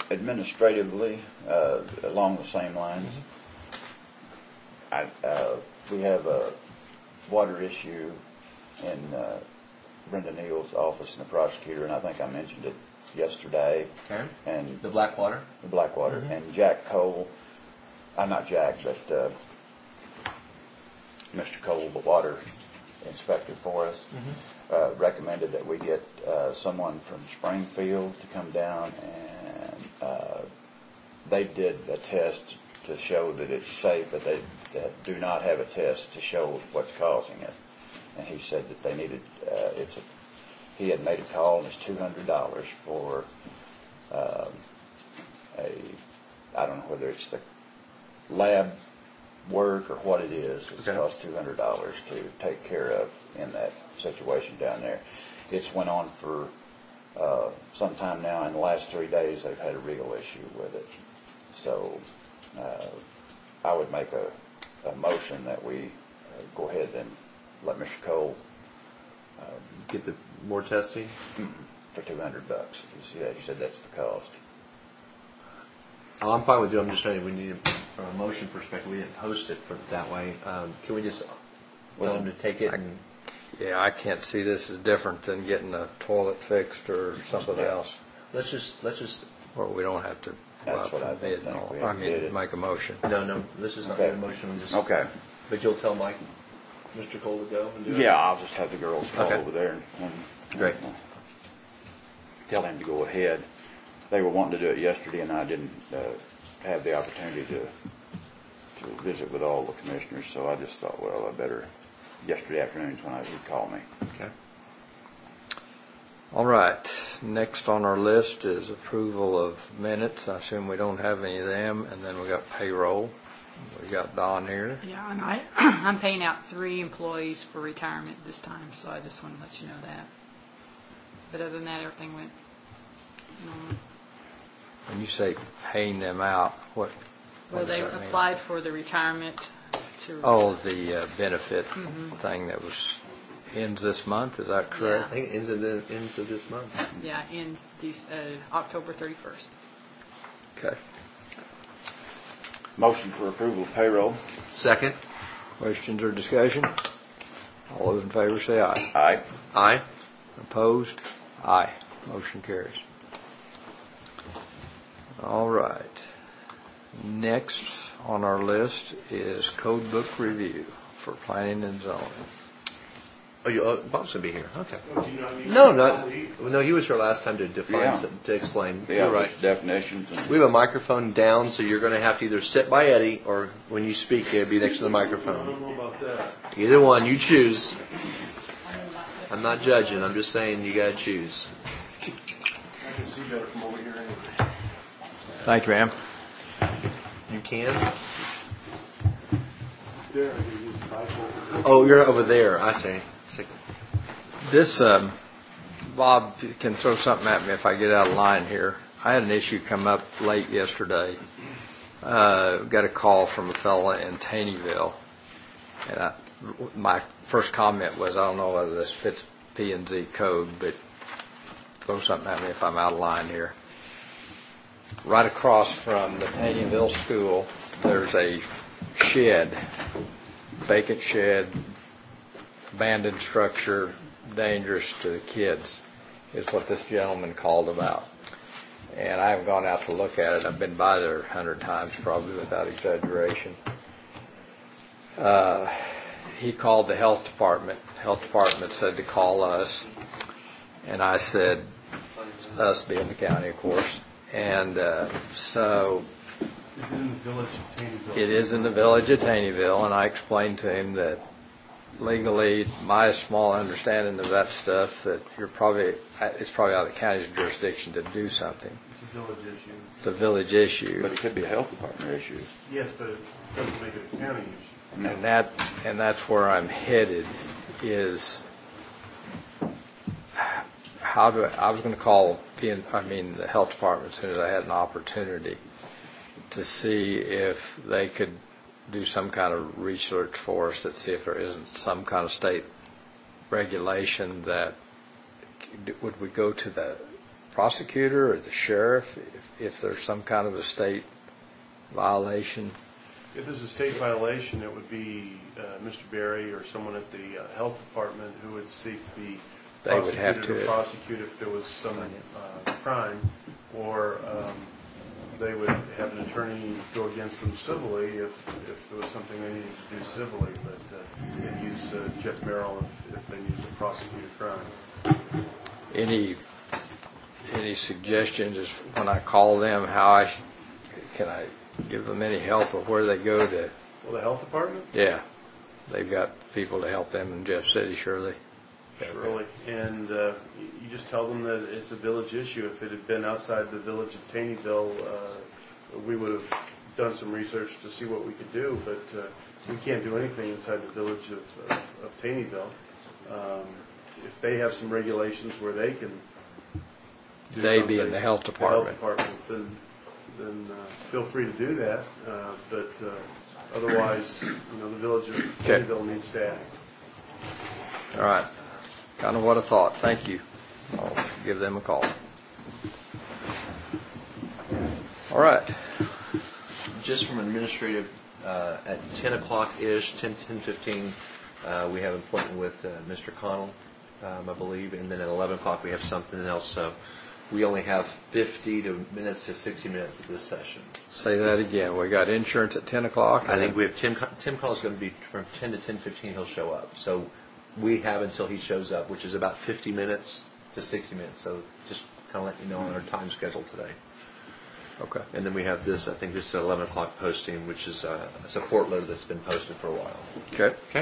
Administratively, along the same lines, we have a water issue in Brenda Neal's office and the prosecutor, and I think I mentioned it yesterday. Okay. And the Blackwater? The Blackwater. Mm-hmm. And Jack Cole, not Jack, but Mr. Cole, the water inspector for us, recommended that we get someone from Springfield to come down, and they did a test to show that it's safe, but they do not have a test to show what's causing it. And he said that they needed, he had made a call, and it's $200 for I don't know whether it's the lab work or what it is. It's cost $200 to take care of in that situation down there. It's went on for some time now. In the last 3 days, they've had a real issue with it. So I would make a motion that we go ahead and let Mr. Cole get the more testing for $200. He said that's the cost. Oh, I'm fine with you. I'm just saying we need, from a motion perspective, we didn't post it for that way. Can we just tell them to take it? I can't see this as different than getting a toilet fixed or something else. Let's just. Or we don't have to. That's what I think. Make a motion. No. This is not a motion. Okay. But you'll tell Mike, Mr. Cole, to go and do it. Yeah, I'll just have the girls call over there and great. Tell him to go ahead. They were wanting to do it yesterday, and I didn't have the opportunity to visit with all the commissioners, so I just thought, well, I better, yesterday afternoon is when he'd call me. Okay. All right. Next on our list is approval of minutes. I assume we don't have any of them, and then we got payroll. We got Don here. Yeah, and I'm paying out 3 employees for retirement this time, so I just want to let you know that. But other than that, everything went normal. When you say paying them out, what they applied for the retirement to... Oh, the benefit thing that ends this month, is that correct? Yeah. I think it ends of this month. Yeah, ends October 31st. Okay. Motion for approval of payroll. Second. Questions or discussion? All those in favor say aye. Aye. Aye. Opposed? Aye. Motion carries. All right. Next on our list is code book review for planning and zoning. Oh, Bob's going to be here. Okay. No, he was here last time to define, to explain. Yeah, you're right. Definitions. We have a microphone down, so you're going to have to either sit by Eddie or when you speak, it'll be next to the microphone. I don't know about that. Either one, you choose. I'm not judging. I'm just saying you got to choose. I can see better from over here anyway. Thank you, ma'am. You can? There, I can use the Bible. Oh, you're over there. I see. This, Bob can throw something at me if I get out of line here. I had an issue come up late yesterday. Got a call from a fella in Taneyville. And my first comment was, I don't know whether this fits P&Z code, but throw something at me if I'm out of line here. Right across from the Taneyville school, there's a shed, vacant shed, abandoned structure, dangerous to the kids, is what this gentleman called about. And I haven't gone out to look at it. I've been by there 100 times, probably without exaggeration. He called the health department. Health department said to call us. And I said, us being the county, of course. And so it is in the village of Taneyville, and I explained to him that legally, my small understanding of that stuff, that it's probably out of the county's jurisdiction to do something. It's a village issue. It's a village issue. But it could be a health department issue. Yes, but it doesn't make it a county issue. No. And that's where I'm headed, is I was going to call the health department as soon as I had an opportunity to see if they could do some kind of research for us to see if there isn't some kind of state regulation that would we go to the prosecutor or the sheriff if there's some kind of a state violation? If there's a state violation, it would be Mr. Berry or someone at the health department who would seek the They would have prosecutor to prosecute if there was some crime, or they would have an attorney go against them civilly if there was something they needed to do civilly, but they'd use Jeff Merrill if they needed to prosecute a crime. Any suggestions as when I call them, how can I give them any help or where they go to? Well, the health department? Yeah, they've got people to help them in Jeff City, surely. Surely. And you just tell them that it's a village issue. If it had been outside the village of Taneyville, we would have done some research to see what we could do, but we can't do anything inside the village of Taneyville. If they have some regulations where they can do They something, being the health department. then feel free to do that. But otherwise, the village of Okay. Taneyville needs to act. All right. Kind of what I thought. Thank you. I'll give them a call. All right. Just from administrative, at 10 o'clock-ish, 10:15, we have an appointment with Mr. Connell, I believe, and then at 11 o'clock we have something else. So we only have 50 minutes to 60 minutes of this session. Say that again. We got insurance at 10 o'clock? I think we have Tim Connell's going to be from 10 to 10:15. He'll show up. So we have until he shows up, which is about 50 minutes to 60 minutes. So just kind of let you know on our time schedule today. Okay. And then we have this, I think this is 11 o'clock posting, which is a support letter that's been posted for a while. Okay. Okay?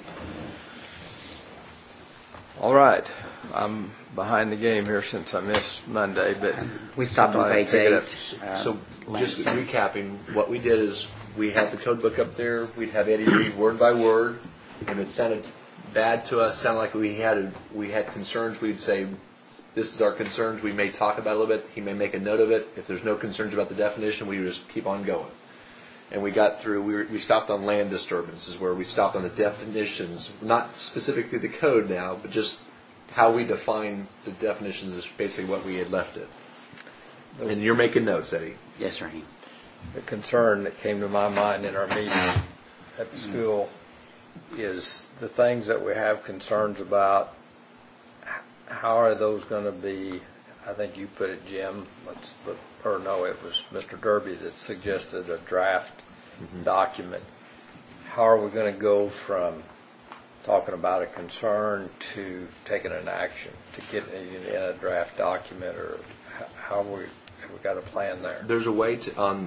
All right. I'm behind the game here since I missed Monday, but We stopped on somebody page pick it 8. up. So just recapping, what we did is we had the code book up there. We'd have Eddie read word by word. If it sounded bad to us, sounded like we had concerns, we'd say, this is our concerns. We may talk about it a little bit. He may make a note of it. If there's no concerns about the definition, we would just keep on going. And we got through, we stopped on land disturbances, where we stopped on the definitions, not specifically the code now, but just how we define the definitions is basically what we had left it. And you're making notes, Eddie. Yes, Raheem. The concern that came to my mind in our meeting at the school is the things that we have concerns about. How are those going to be? I think you put it, Jim. Or no, it was Mr. Derby that suggested a draft document. How are we going to go from talking about a concern to taking an action to get in a draft document, or how have we got a plan there? There's a way to.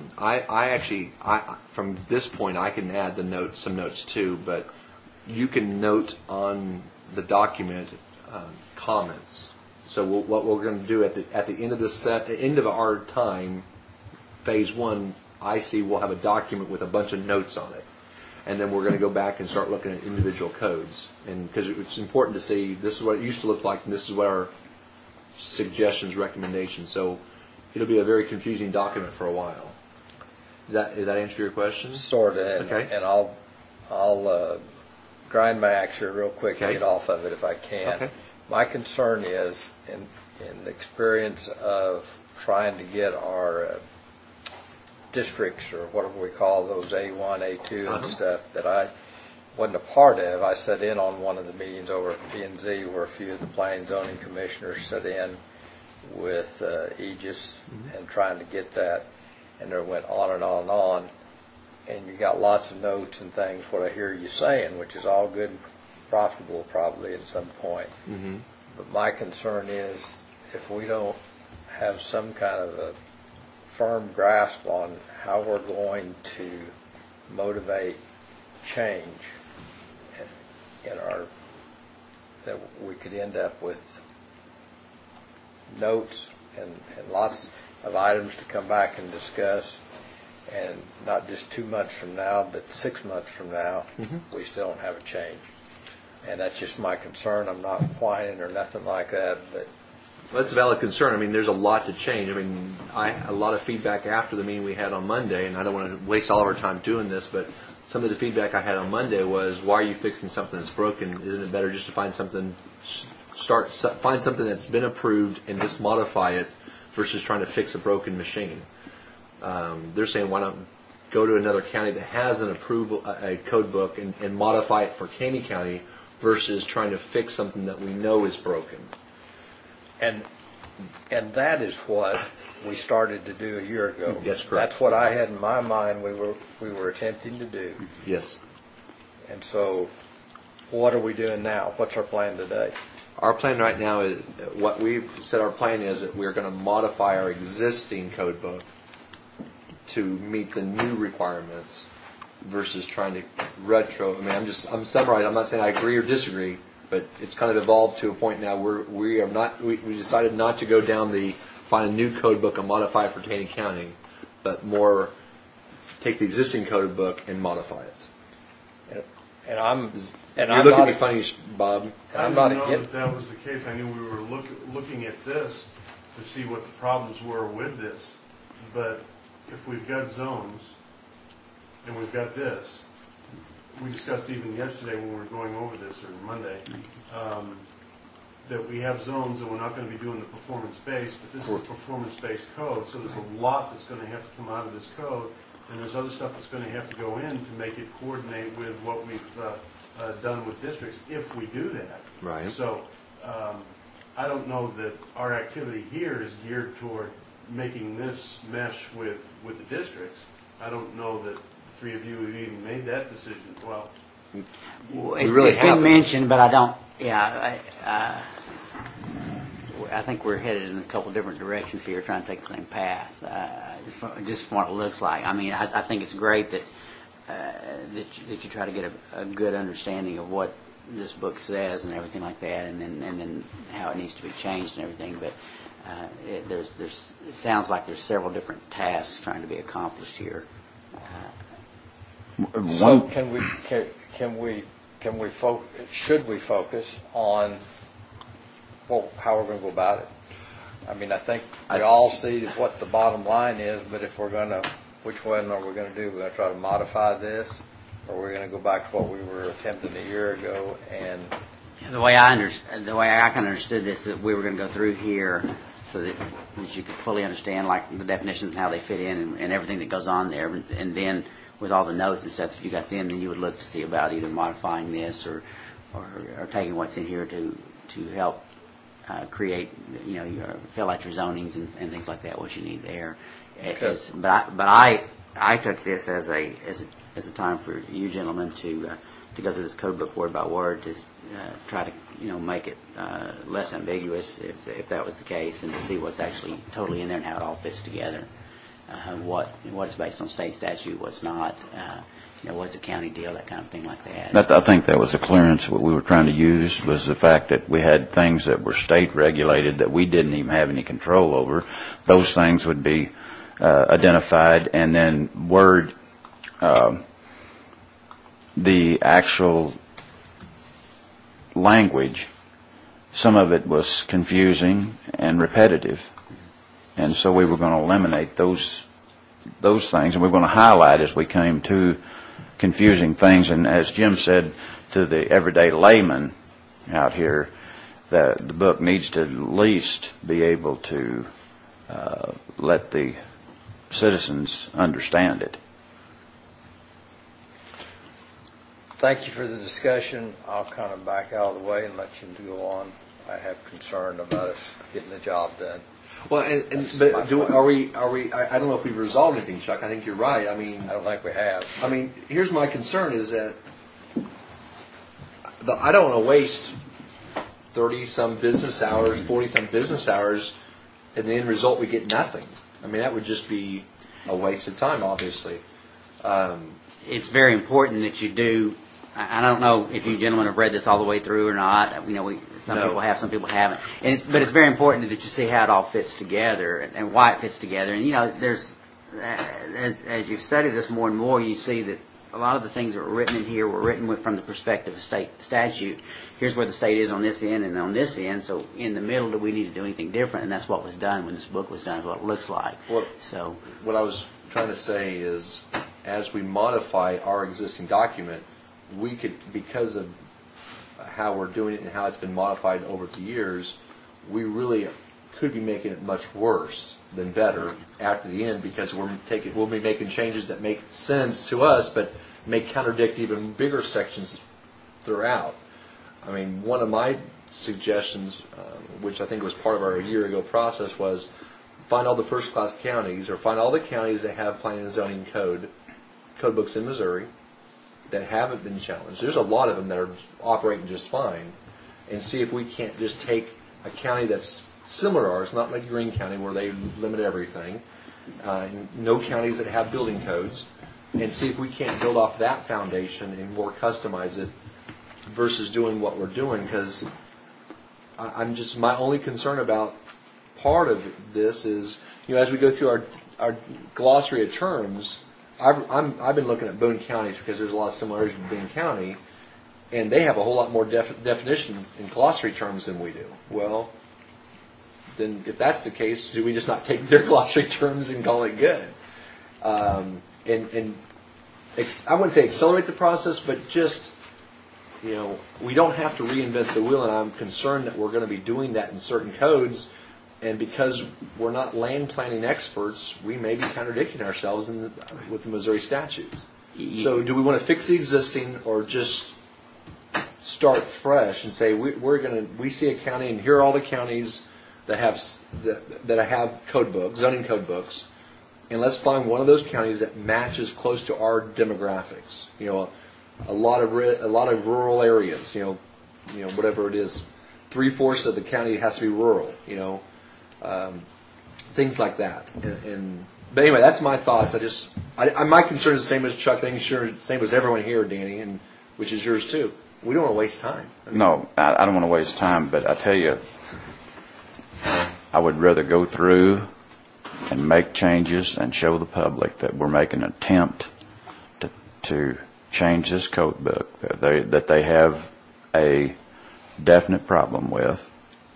I from this point I can add some notes too, but you can note on the document comments. So what we're going to do at the end of the end of our time, phase 1, I see we'll have a document with a bunch of notes on it, and then we're going to go back and start looking at individual codes, and because it's important to see this is what it used to look like, and this is what our suggestions, recommendations. So it'll be a very confusing document for a while. Does that answer your question? Sort of. Okay. And I'll grind my axe here real quick and Okay. get off of it if I can. Okay. My concern is, in the experience of trying to get our districts, or whatever we call those, A1, A2 and stuff, that I wasn't a part of. I sat in on one of the meetings over at P&Z where a few of the planning zoning commissioners sat in with Aegis and trying to get that, and it went on and on and on. And you got lots of notes and things, what I hear you saying, which is all good and profitable probably at some point. Mm-hmm. But my concern is if we don't have some kind of a firm grasp on how we're going to motivate change in our, that we could end up with notes and lots of items to come back and discuss, and not just 2 months from now, but 6 months from now, we still don't have a change. And that's just my concern. I'm not whining or nothing like that, but Well, that's a valid concern. I mean, there's a lot to change. I mean, a lot of feedback after the meeting we had on Monday, and I don't want to waste all of our time doing this, but some of the feedback I had on Monday was, why are you fixing something that's broken? Isn't it better just to find something find something that's been approved and just modify it versus trying to fix a broken machine. They're saying, why not go to another county that has an approval, a code book, and modify it for Caney County versus trying to fix something that we know is broken. And that is what we started to do a year ago. That's correct. That's what I had in my mind we were attempting to do. Yes. And so what are we doing now? What's our plan today? Our plan right now is, what we've said our plan is that we're going to modify our existing code book to meet the new requirements versus trying to retro. I mean, I'm summarizing. I'm not saying I agree or disagree, but it's kind of evolved to a point now where we decided not to go down find a new code book and modify it for Taney County, but more take the existing code book and modify it. And I'm You're looking at me funny, Bob. I'm I not didn't know against. that was the case. I knew we were looking at this to see what the problems were with this. But if we've got zones and we've got this, we discussed even yesterday when we were going over this, or Monday, that we have zones and we're not going to be doing the performance-based, but this is a performance-based code, so there's a lot that's going to have to come out of this code, and there's other stuff that's going to have to go in to make it coordinate with what we've done with districts, if we do that. Right. So I don't know that our activity here is geared toward making this mesh with the districts. I don't know that the three of you have even made that decision. Well, It's been mentioned, but I don't. Yeah, I think we're headed in a couple different directions here, trying to take the same path. Just from what it looks like. I mean, I think it's great that you try to get a good understanding of what this book says and everything like that, and then how it needs to be changed and everything. But it sounds like there's several different tasks trying to be accomplished here. So should we focus on how we're going to go about it? I mean, I think we all see what the bottom line is, but if we're going to, which one are we going to do? We're going to try to modify this, or we're going to go back to what we were attempting a year ago? And The way I kind of understood this, that we were going to go through here so that you could fully understand, like, the definitions and how they fit in and everything that goes on there, and then with all the notes and stuff, if you got them, then you would look to see about either modifying this or taking what's in here to help create, your fill out your zonings and things like that. What you need there. Okay. But I took this as a time for you gentlemen to go through this code book word by word to try to make it less ambiguous if that was the case, and to see what's actually totally in there and how it all fits together. What's based on state statute, what's not, what's a county deal, that kind of thing like that. I think that was the clearance. What we were trying to use was the fact that we had things that were state regulated that we didn't even have any control over. Those things would be identified, and then the actual language, some of it was confusing and repetitive. And so we were going to eliminate those things, and we were going to highlight as we came to confusing things. And as Jim said, to the everyday layman out here, the book needs to at least be able to let the citizens understand it. thank you for the discussion. I'll kind of back out of the way and let you go on. I have concern about us getting the job done. Well, are we? I don't know if we've resolved anything, Chuck. I think you're right. I mean, I don't think we have. I mean, here's my concern: is that I don't want to waste 30-some business hours, 40-some business hours, and the end result we get nothing. I mean, that would just be a waste of time, obviously. It's very important that you do. I don't know if you gentlemen have read this all the way through or not. You know, some people have, some people haven't. But it's very important that you see how it all fits together and why it fits together. And, you know, there's as you've studied this more and more, you see that a lot of the things that were written in here were written from the perspective of state statute. Here's where the state is on this end and on this end. So in the middle, do we need to do anything different? And that's what was done when this book was done, is what it looks like. What I was trying to say is, as we modify our existing document, we could, because of how we're doing it and how it's been modified over the years, we really could be making it much worse than better after the end, because we'll be making changes that make sense to us, but may contradict even bigger sections throughout. I mean, one of my suggestions, which I think was part of our year ago process, was find all the first-class counties, or find all the counties that have planning and zoning code books in Missouri that haven't been challenged. There's a lot of them that are operating just fine, and see if we can't just take a county that's similar to ours, not like Greene County where they limit everything, no counties that have building codes, and see if we can't build off that foundation and more customize it versus doing what we're doing. Because my only concern about part of this is, as we go through our glossary of terms, I've been looking at Boone counties because there's a lot of similarities with Boone County, and they have a whole lot more definitions in glossary terms than we do. Well, then if that's the case, do we just not take their glossary terms and call it good? I wouldn't say accelerate the process, but just, we don't have to reinvent the wheel, and I'm concerned that we're going to be doing that in certain codes, and because we're not land planning experts, we may be contradicting ourselves with the Missouri statutes. So do we want to fix the existing, or just start fresh and say we see a county, and here are all the counties that have code books, zoning code books, and let's find one of those counties that matches close to our demographics. A lot of rural areas. Whatever it is, 3/4 of the county has to be rural. Things like that. But anyway, that's my thoughts. My concern is the same as Chuck. I think same as everyone here, Danny, and which is yours too. We don't want to waste time. No, I don't want to waste time, but I tell you, I would rather go through and make changes and show the public that we're making an attempt to change this code book that they have a definite problem with,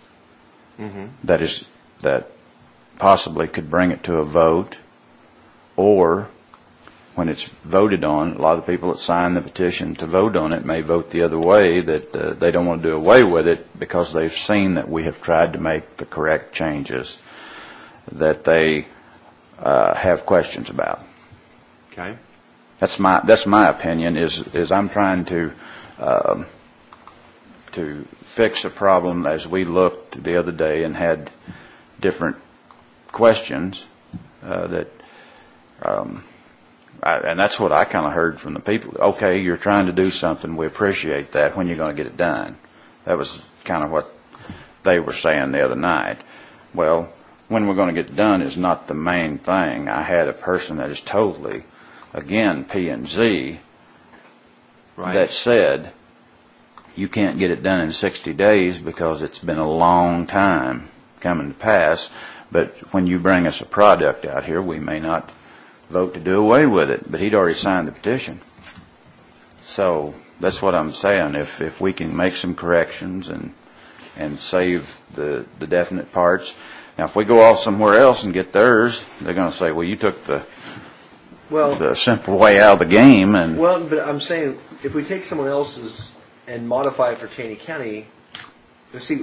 that possibly could bring it to a vote, or when it's voted on, a lot of the people that sign the petition to vote on it may vote the other way, that they don't want to do away with it because they've seen that we have tried to make the correct changes that they have questions about. Okay. That's my opinion. Is I'm trying to fix a problem as we looked the other day and had different questions and that's what I kind of heard from the people. Okay, you're trying to do something. We appreciate that. When you're going to get it done? That was kind of what they were saying the other night. Well, when we're going to get it done is not the main thing. I had a person that is totally, again, P&Z, right, that said, you can't get it done in 60 days because it's been a long time coming to pass. But when you bring us a product out here, we may not vote to do away with it. But he'd already signed the petition. So that's what I'm saying. If we can make some corrections and save the definite parts. Now, if we go off somewhere else and get theirs, they're going to say, well, you took the simple way out of the game. Well, but I'm saying, if we take someone else's and modify it for Taney County, see,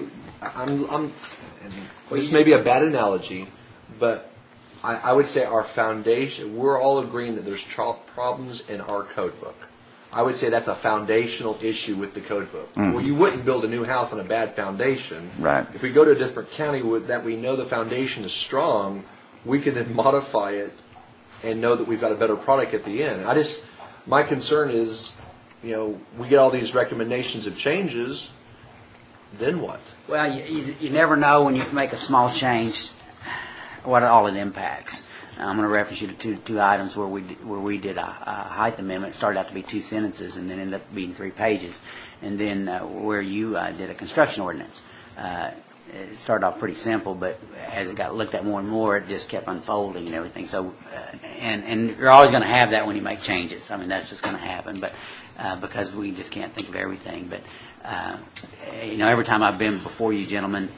this may be a bad analogy, but I would say our foundation, we're all agreeing that there's problems in our code book. I would say that's a foundational issue with the code book. Mm-hmm. Well, you wouldn't build a new house on a bad foundation. Right. If we go to a different county that we know the foundation is strong, we can then modify it and know that we've got a better product at the end. My concern is, we get all these recommendations of changes, then what? Well, you never know when you make a small change what all it impacts. I'm going to reference you to two items where we did a height amendment. It started out to be 2 sentences and then ended up being 3 pages. And then where you did a construction ordinance. It started off pretty simple, but as it got looked at more and more, it just kept unfolding and everything. So, and you're always going to have that when you make changes. I mean, that's just going to happen, but because we just can't think of everything. But every time I've been before you gentlemen,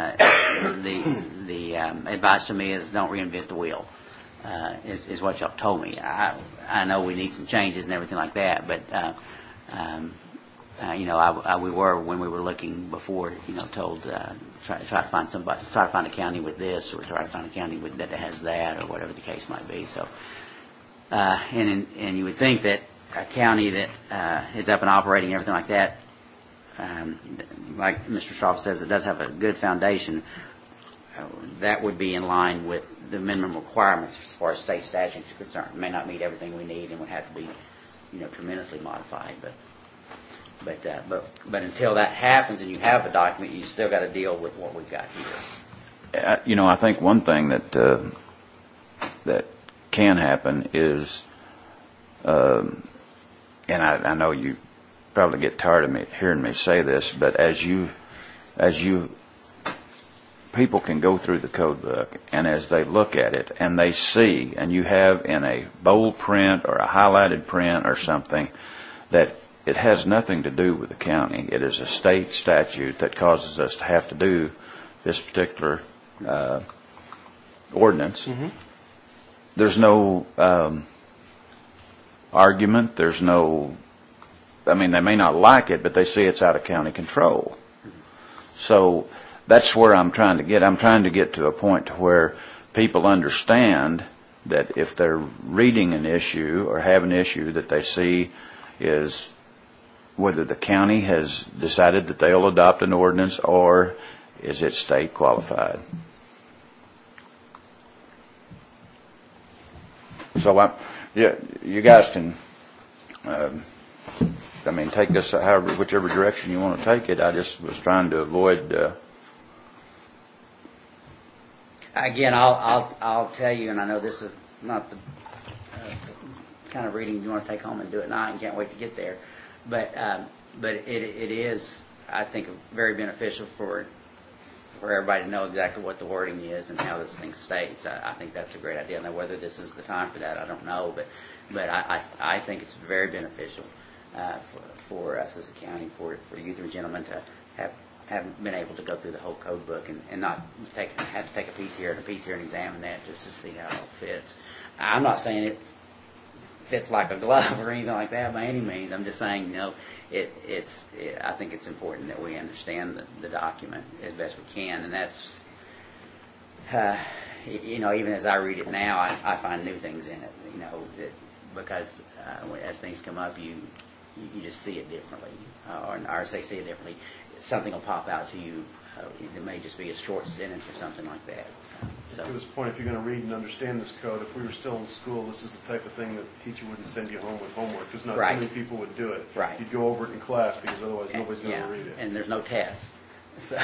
the advice to me is don't reinvent the wheel. Is what y'all told me. I know we need some changes and everything like that, but we were when we were looking before, told try to find somebody, try to find a county with this, or try to find a county that has that, or whatever the case might be. So, and you would think that a county that is up and operating, everything like that, like Mr. Stroff says, it does have a good foundation. That would be in line with the minimum requirements as far as state statutes are concerned. It may not meet everything we need and would have to be, tremendously modified. But until that happens and you have a document, you still got to deal with what we've got here. I think one thing that can happen is, and I know you probably get tired of me hearing me say this, but as you people can go through the code book, and as they look at it and they see, and you have in a bold print or a highlighted print or something that it has nothing to do with the county. It is a state statute that causes us to have to do this particular ordinance. Mm-hmm. There's no argument. There's no, they may not like it, but they see it's out of county control. So that's where I'm trying to get. I'm trying to get to a point to where people understand that if they're reading an issue or have an issue that they see is whether the county has decided that they'll adopt an ordinance or is it state qualified. So you guys can, take this whichever direction you want to take it. I just was trying to avoid. Again, I'll tell you, and I know this is not the kind of reading you want to take home and do at night and can't wait to get there, but it is, I think, very beneficial for everybody to know exactly what the wording is and how this thing states. I think that's a great idea. Now, whether this is the time for that, I don't know, but I think it's very beneficial for us as a county, for you three gentlemen to have been able to go through the whole code book and not have to take a piece here and a piece here and examine that just to see how it all fits. I'm not saying it fits like a glove or anything like that by any means. I'm just saying, I think it's important that we understand the document as best we can, and that's, even as I read it now, I find new things in it, because as things come up, you just see it differently, or say see it differently. Something will pop out to you. It may just be a short sentence or something like that. To this point, if you're going to read and understand this code, if we were still in school, this is the type of thing that the teacher wouldn't send you home with homework, because not too many people would do it. Right. You'd go over it in class, because otherwise nobody's going to read it. And there's no test. So.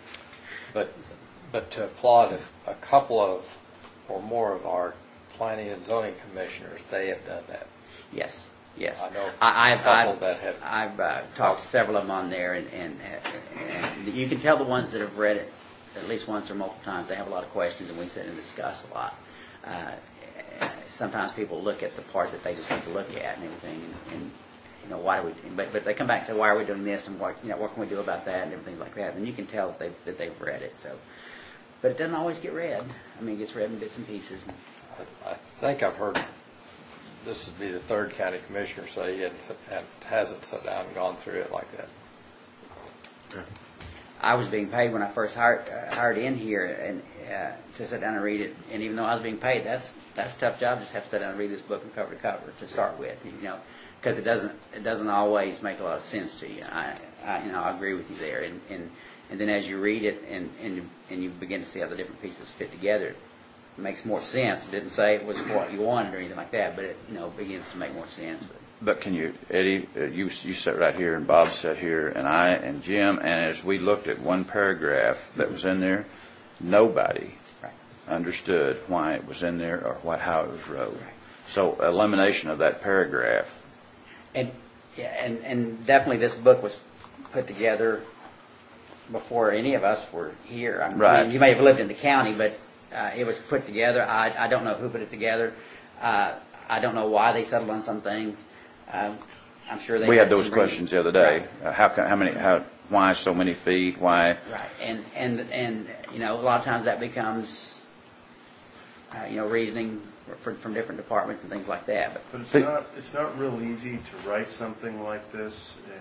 But to applaud a couple of or more of our planning and zoning commissioners, they have done that. Yes. I know I've talked to several of them on there, and you can tell the ones that have read it at least once or multiple times, they have a lot of questions, and we sit and discuss a lot. Sometimes people look at the part that they just need to look at and everything, and why do we? But they come back and say, why are we doing this, and what can we do about that, and everything like that. And you can tell that they've read it. So, but it doesn't always get read. It gets read in bits and pieces. I think I've heard. This would be the third county commissioner say he hasn't sat down and gone through it like that. Yeah. I was being paid when I first hired in here and to sit down and read it. And even though I was being paid, that's a tough job. Just have to sit down and read this book from cover to cover to start with, because it doesn't always make a lot of sense to you. I agree with you there. And then as you read it and you begin to see how the different pieces fit together, it makes more sense. It didn't say it was what you wanted or anything like that, but it begins to make more sense. But can you, Eddie, you sat right here, and Bob sat here, and I and Jim, and as we looked at one paragraph that was in there, nobody understood why it was in there or how it was wrote. Right. So elimination of that paragraph. And definitely this book was put together before any of us were here. Right. You may have lived in the county, but it was put together. I don't know who put it together. I don't know why they settled on some things. I'm sure they. We had those questions the other day. Right. Why so many feet? Why? Right. And a lot of times that becomes reasoning from different departments and things like that. But it's not real easy to write something like this and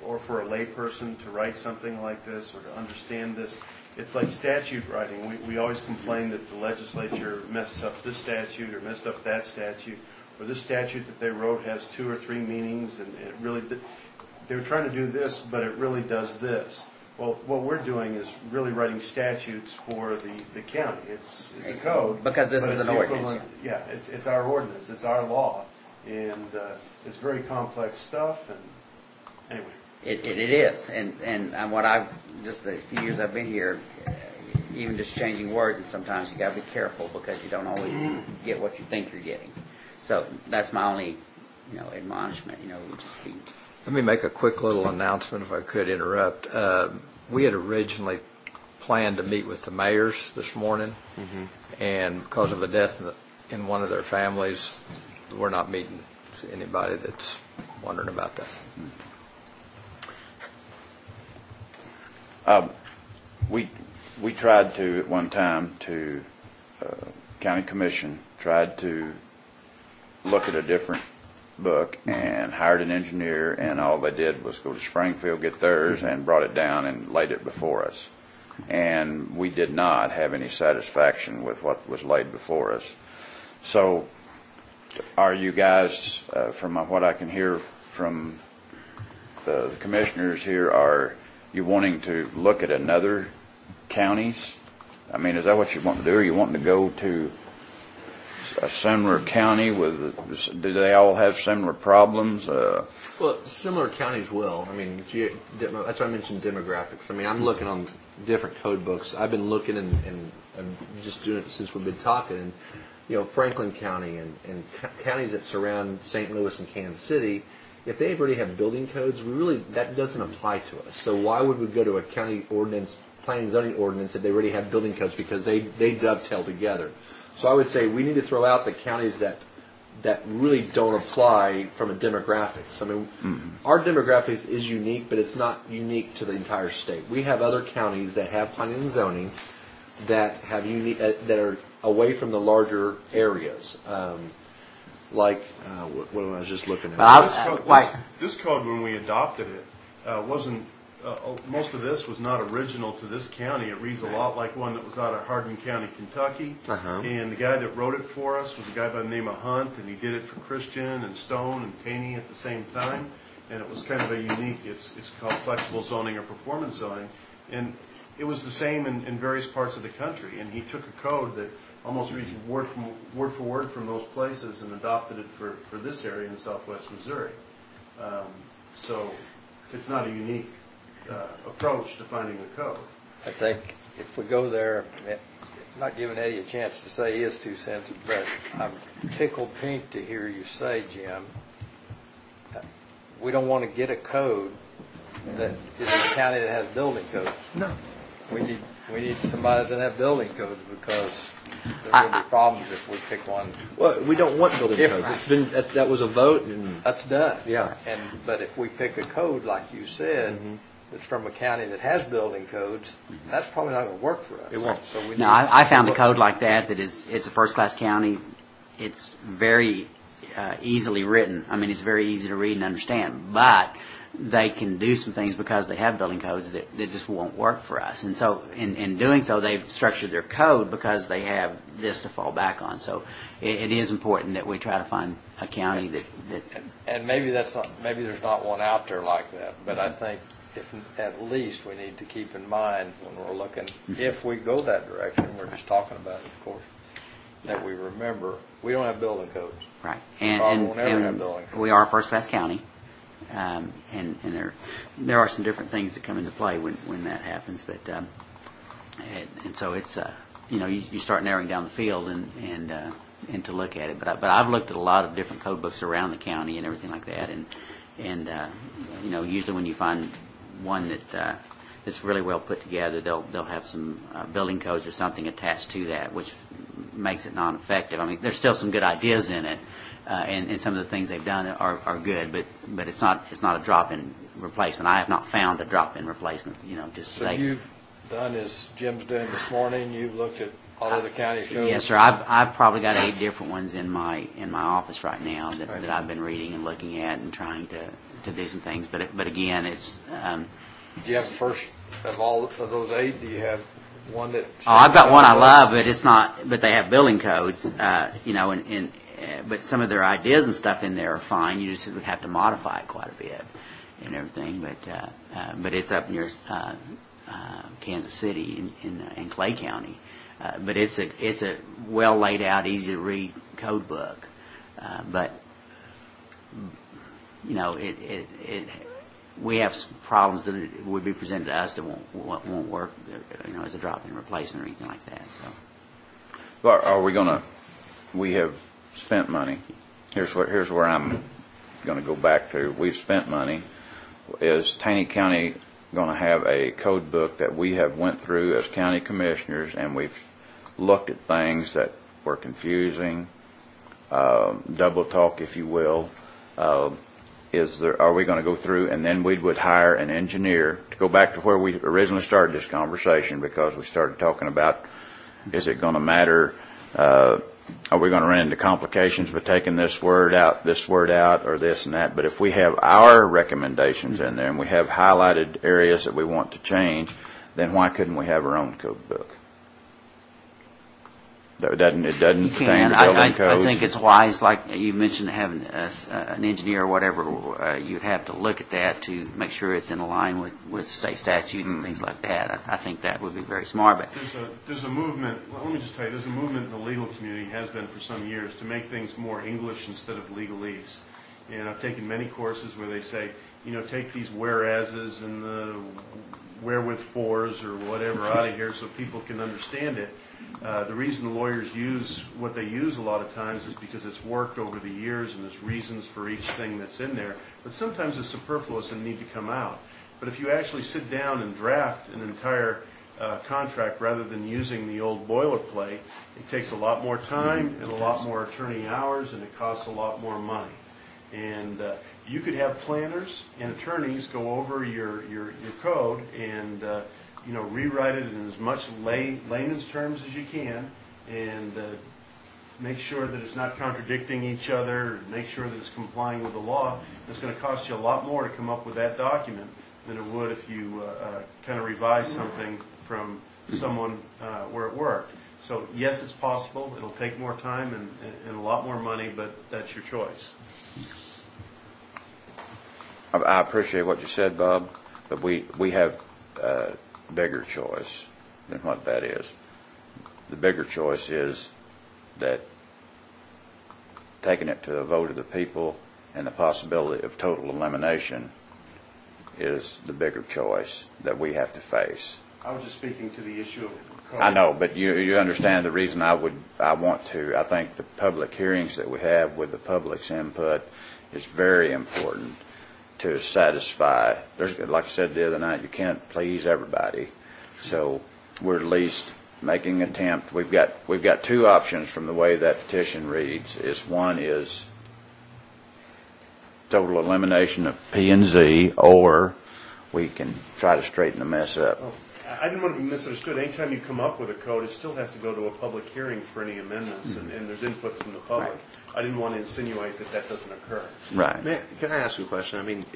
or for a layperson to write something like this or to understand this. It's like statute writing. We always complain that the legislature messed up this statute or messed up that statute, or this statute that they wrote has 2 or 3 meanings, and it really they were trying to do this, but it really does this. Well, what we're doing is really writing statutes for the county. It's a code. Because this but is it's an the ordinance. equivalent- Yeah, it's our ordinance. It's our law. And it's very complex stuff. And anyway. It is, and what I've, just the few years I've been here, even just changing words, and sometimes you got to be careful because you don't always get what you think you're getting. So that's my only, admonishment. Would just be. Let me make a quick little announcement, if I could interrupt. We had originally planned to meet with the mayors this morning, and because of a death in one of their families, we're not meeting anybody that's wondering about that. We tried to, at one time, county commission tried to look at a different book and hired an engineer, and all they did was go to Springfield, get theirs, and brought it down and laid it before us. And we did not have any satisfaction with what was laid before us. So are you guys, from what I can hear from the commissioners here, are you wanting to look at another counties? I mean, is that what you want to do? Are you wanting to go to a similar county do they all have similar problems? Well, similar counties will. I mean, that's why I mentioned demographics. I mean, I'm looking on different code books. I've been looking and just doing it since we've been talking. And, Franklin County and counties that surround St. Louis and Kansas City, if they already have building codes, that doesn't apply to us. So why would we go to a county ordinance, planning and zoning ordinance, if they already have building codes, because they dovetail together? So I would say we need to throw out the counties that really don't apply from a demographics. I mean, our demographics is unique, but it's not unique to the entire state. We have other counties that have planning and zoning that have that are away from the larger areas. What I was just looking at. This code, when we adopted it, wasn't. Most of this was not original to this county. It reads a lot like one that was out of Hardin County, Kentucky. And the guy that wrote it for us was a guy by the name of Hunt, and he did it for Christian and Stone and Taney at the same time. And it was kind of a unique, it's called flexible zoning or performance zoning. And it was the same in various parts of the country. And he took a code that almost reads word for word from those places and adopted it for this area in southwest Missouri. So it's not a unique approach to finding a code. I think if we go there, not giving Eddie a chance to say his 2 cents, but I'm tickled pink to hear you say, Jim, we don't want to get a code that is in a county that has building codes. No. We need somebody that have building codes, because there will be problems if we pick one. Well, we don't want building codes. It's been that was a vote, and that's done. Yeah. But if we pick a code like you said, that's from a county that has building codes, that's probably not going to work for us. It won't. So I found a code like that it's a first-class county. It's very easily written. I mean, it's very easy to read and understand. But they can do some things because they have building codes that just won't work for us. And so in doing so, they've structured their code because they have this to fall back on. So it is important that we try to find a county that and maybe there's not one out there like that, but I think at least we need to keep in mind when we're looking, if we go that direction, we're just talking about it, of course, that we remember we don't have building codes. Right. And we'll never have building codes. We are a first-class county. And there are some different things that come into play when that happens, but and so it's you start narrowing down the field and to look at it. But I've looked at a lot of different code books around the county and everything like that, and usually when you find one that's really well put together, they'll have some building codes or something attached to that, which makes it non-effective. I mean, there's still some good ideas in it. And some of the things they've done are good, but it's not a drop-in replacement. I have not found a drop-in replacement. So you've done as Jim's doing this morning. You've looked at all of the county codes. Yes, sir. I've probably got 8 different ones in my office right now that I've been reading and looking at and trying to do some things. But again, it's. Do you have first of all of those 8? Do you have one that? I've got one I love, but it's not. But they have building codes, but some of their ideas and stuff in there are fine. You just would have to modify it quite a bit and everything. But it's up near Kansas City in Clay County. But it's a well laid out, easy to read code book. But we have some problems that would be presented to us that won't work, as a drop-in replacement or anything like that. So, Are we going to? We have spent money. Here's where I'm going to go back to. We've spent money. Is Taney County going to have a code book that we have went through as county commissioners, and we've looked at things that were confusing, double talk, if you will? Are we going to go through, and then we would hire an engineer to go back to where we originally started this conversation, because we started talking about, is it going to matter? Are we going to run into complications by taking this word out, or this and that? But if we have our recommendations in there and we have highlighted areas that we want to change, then why couldn't we have our own code book? It doesn't you pertain can. to building codes. I think it's wise, like you mentioned, having an engineer or whatever. You'd have to look at that to make sure it's in line with state statutes and things like that. I think that would be very smart. But there's a movement. Well, let me just tell you, there's a movement in the legal community, has been for some years, to make things more English instead of legalese. And I've taken many courses where they say, take these whereases and the wherewith fors or whatever out of here so people can understand it. The reason the lawyers use what they use a lot of times is because it's worked over the years and there's reasons for each thing that's in there. But sometimes it's superfluous and need to come out. But if you actually sit down and draft an entire contract rather than using the old boilerplate, it takes a lot more time and a lot more attorney hours, and it costs a lot more money. And you could have planners and attorneys go over your code and rewrite it in as much layman's terms as you can, and make sure that it's not contradicting each other, make sure that it's complying with the law. It's going to cost you a lot more to come up with that document than it would if you kind of revise something from someone where it worked. So yes, it's possible. It'll take more time and a lot more money, but that's your choice. I appreciate what you said, Bob, but we have bigger choice than what that is. The bigger choice is that taking it to a vote of the people and the possibility of total elimination is the bigger choice that we have to face. I was just speaking to the issue of code. I know, but you understand the reason I want to. I think the public hearings that we have with the public's input is very important to satisfy. Like I said the other night, you can't please everybody. So we're at least making an attempt. We've got two options from the way that petition reads. One is total elimination of P and Z, or we can try to straighten the mess up. I didn't want to be misunderstood. Anytime you come up with a code, it still has to go to a public hearing for any amendments, and there's input from the public. Right. I didn't want to insinuate that doesn't occur. Right. Can I ask you a question? I mean,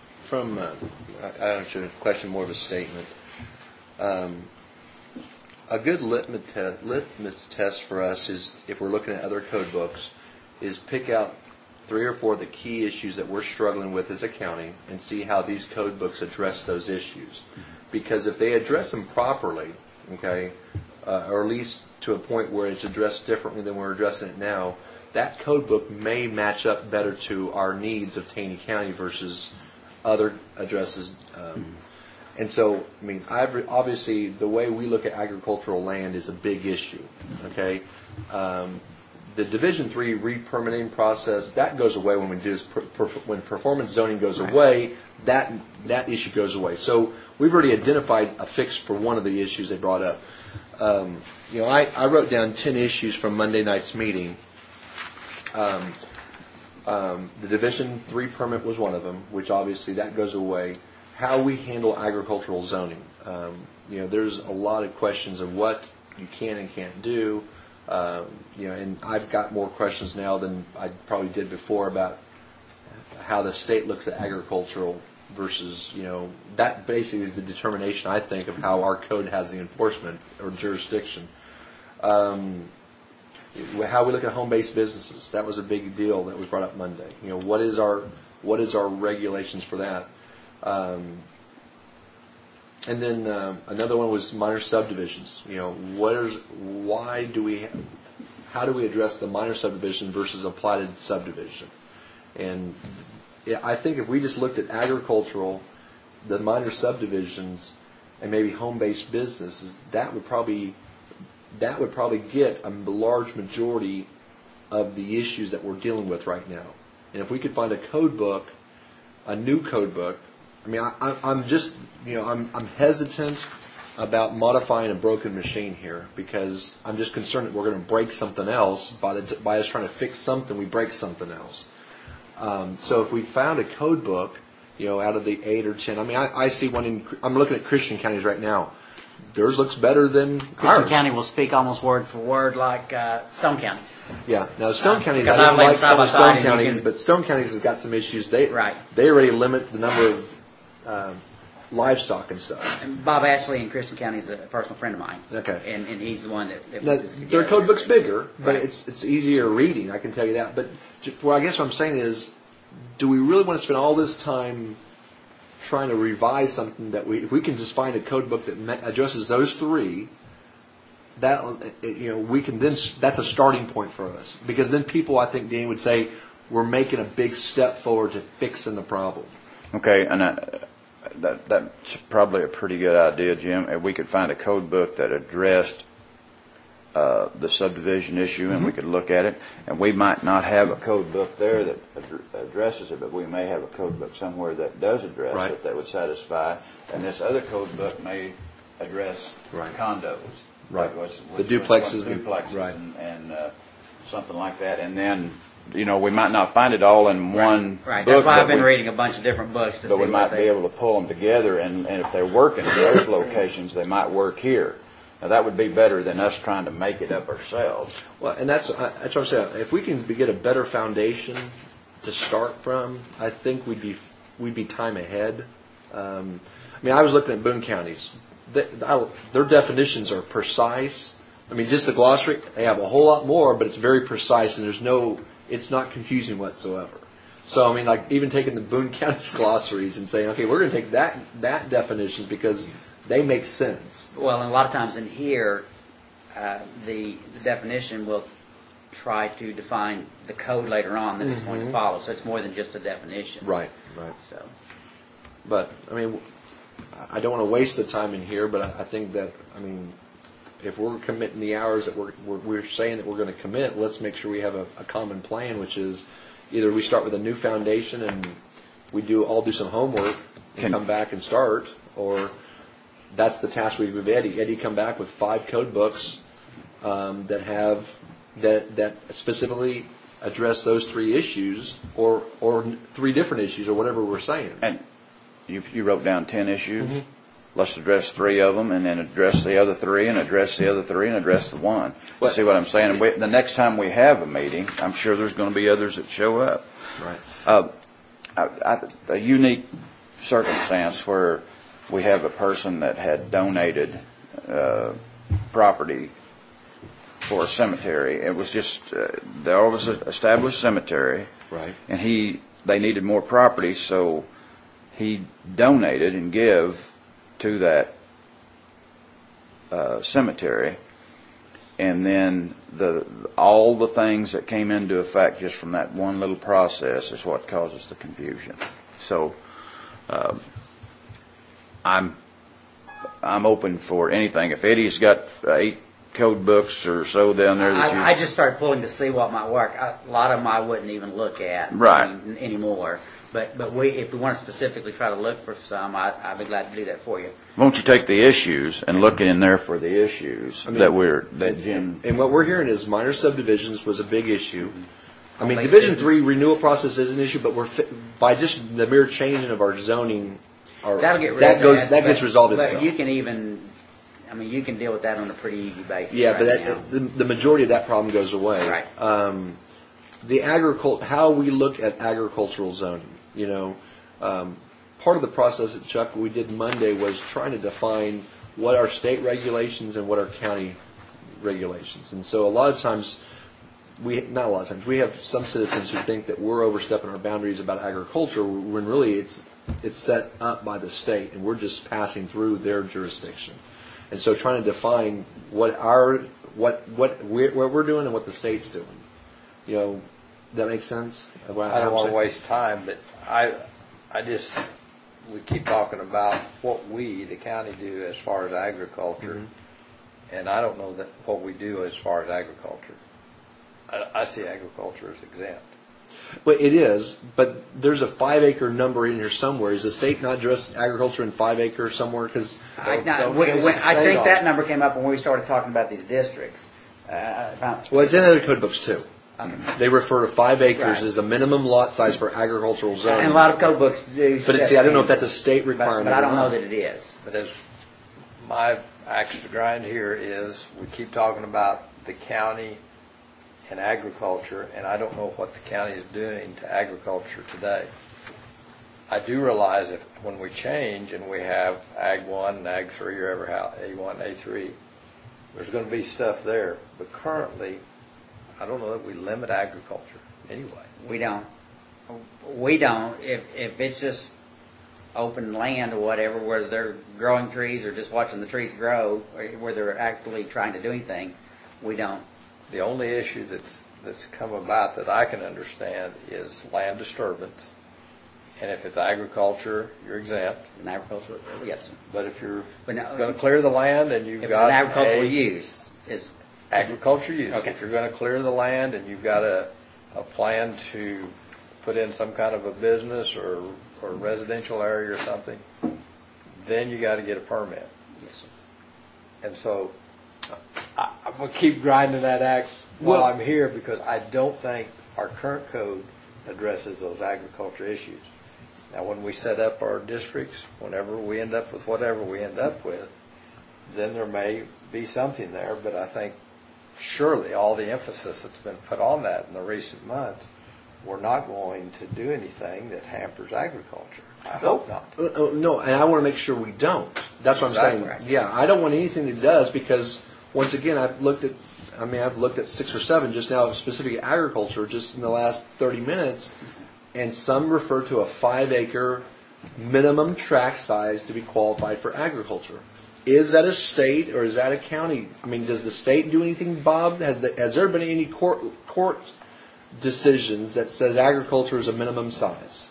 I should question more of a statement. A good litmus test for us is, if we're looking at other code books, is pick out 3 or 4 of the key issues that we're struggling with as a county and see how these code books address those issues. Because if they address them properly, okay, or at least to a point where it's addressed differently than we're addressing it now, that code book may match up better to our needs of Taney County versus other addresses. And so, I mean, obviously, the way we look at agricultural land is a big issue, okay? The Division III re-permitting process, that goes away when we do this. When performance zoning goes away, that issue goes away. So we've already identified a fix for one of the issues they brought up. I wrote down 10 issues from Monday night's meeting. The Division III permit was one of them, which obviously that goes away. How we handle agricultural zoning. There's a lot of questions of what you can and can't do. And I've got more questions now than I probably did before about how the state looks at agricultural versus, that basically is the determination, I think, of how our code has the enforcement or jurisdiction. How we look at home-based businesses, that was a big deal that was brought up Monday. What is our regulations for that? And then another one was minor subdivisions. How do we address the minor subdivision versus a platted subdivision? And I think if we just looked at agricultural, the minor subdivisions, and maybe home-based businesses, that would probably get a large majority of the issues that we're dealing with right now. And if we could find a code book, a new code book, I'm hesitant about modifying a broken machine here because I'm just concerned that we're going to break something else by us trying to fix something. We break something else. So if we found a code book, out of the 8 or 10, I see one I'm looking at Christian counties right now. Theirs looks better than Christian ours. County will speak almost word for word like Stone counties. Yeah. Now Stone counties, because I don't I've lived like side some by of side, Stone and you counties, can- but Stone counties has got some issues. They Right. already limit the number of livestock and stuff. And Bob Ashley in Christian County is a personal friend of mine. Okay. And he's the one that Now, put this together. their code book's bigger, but Right. it's easier reading, I can tell you that. But I guess what I'm saying is, do we really want to spend all this time trying to revise something that if we can just find a code book that addresses those three, that we can then, that's a starting point for us. Because then people, I think, Dean, would say, we're making a big step forward to fixing the problem. Okay, and that's probably a pretty good idea, Jim. If we could find a code book that addressed the subdivision issue, and we could look at it, and we might not have a code book there that addresses it, but we may have a code book somewhere that does address Right. it, that would satisfy, and this other code book may address Right. condos. Right. The duplexes and- duplexes right. and something like that, and then, we might not find it all in one Right. book. That's why I've but been reading a bunch of different books to But see we might what be able to pull them together, and if they're working in those locations, they might work here. Now, that would be better than us trying to make it up ourselves. Well, and that's what I'm saying. If we can get a better foundation to start from, I think we'd be time ahead. I was looking at Boone counties. Their definitions are precise. Just the glossary, they have a whole lot more, but it's very precise, and it's not confusing whatsoever. So, even taking the Boone County's glossaries and saying, okay, we're going to take that definitions because they make sense. Well, and a lot of times in here, the definition will try to define the code later on that it's going to follow. So it's more than just a definition. Right. So But, I don't want to waste the time in here, but I think that, if we're committing the hours that we're saying that we're going to commit, let's make sure we have a common plan, which is either we start with a new foundation and we all do some homework and come back and start, or that's the task we give Eddie. Eddie come back with 5 code books that specifically address those 3 issues, or 3 different issues, or whatever we're saying. And you wrote down 10 issues. Let's address 3 of them, and then address the other 3, and address the other 3, and address the one. Well, see what I'm saying? And the next time we have a meeting, I'm sure there's going to be others that show up. Right. A unique circumstance where we have a person that had donated property for a cemetery. It was just there was an established cemetery, Right. and they needed more property, so he donated and gave to that cemetery, and then all the things that came into effect just from that one little process is what causes the confusion. So I'm open for anything. If Eddie's got 8 code books or so down there that I just started pulling to see what might work. A lot of them I wouldn't even look at Right. anymore. But if we want to specifically try to look for some, I'd be glad to do that for you. won't you take the issues and look in there for the issues that Jim. And what we're hearing is minor subdivisions was a big issue. Home-based Division business. 3 renewal process is an issue, but by just the mere changing of our zoning, That'll get rid that of that gets resolved but itself. you can even, you can deal with that on a pretty easy basis. Yeah, right but now. the majority of that problem goes away. Right. how we look at agricultural zoning. Part of the process at Chuck we did Monday was trying to define what are state regulations and what are county regulations. And so a lot of times, we have some citizens who think that we're overstepping our boundaries about agriculture when really it's set up by the state and we're just passing through their jurisdiction. And so trying to define what we're doing and what the state's doing. That makes sense? I don't want to waste time, but we keep talking about what we, the county, do as far as agriculture, and I don't know that what we do as far as agriculture. I see agriculture as exempt. Well, it is, but there's a 5-acre number in here somewhere. Is the state not address agriculture in 5 acres somewhere? Because I think that number came up when we started talking about these districts. Well, it's in other code books too. They refer to 5 acres as a minimum lot size for agricultural zoning. And a lot of code books do. But I don't know if that's a state requirement. But I don't know that it is. But as my axe to grind here is, we keep talking about the county and agriculture, and I don't know what the county is doing to agriculture today. I do realize if when we change and we have Ag 1 and Ag 3 or ever A1, A3, there's going to be stuff there. But currently, I don't know that we limit agriculture anyway. We don't. If it's just open land or whatever, where they're growing trees or just watching the trees grow, or where they're actually trying to do anything, we don't. The only issue that's come about that I can understand is land disturbance. And if it's agriculture, you're exempt. In agriculture, yes. But if you're going to clear the land and you've got an agricultural use, is agriculture use. Okay. If you're going to clear the land and you've got a plan to put in some kind of a business or residential area or something, then you got to get a permit. Yes, sir. And so I'm going to keep grinding that axe while I'm here, because I don't think our current code addresses those agriculture issues. Now, when we set up our districts, whenever we end up with whatever we end up with, then there may be something there, but I think surely all the emphasis that's been put on that in the recent months, we're not going to do anything that hampers agriculture. I hope not. No, and I want to make sure we don't. That's what I'm saying. Right. Yeah, I don't want anything that does, because once again, I've looked at 6 or 7 just now, specific agriculture, just in the last 30 minutes, and some refer to a 5-acre minimum tract size to be qualified for agriculture. Is that a state or is that a county? I mean, does the state do anything, Bob? Has there been any court decisions that says agriculture is a minimum size?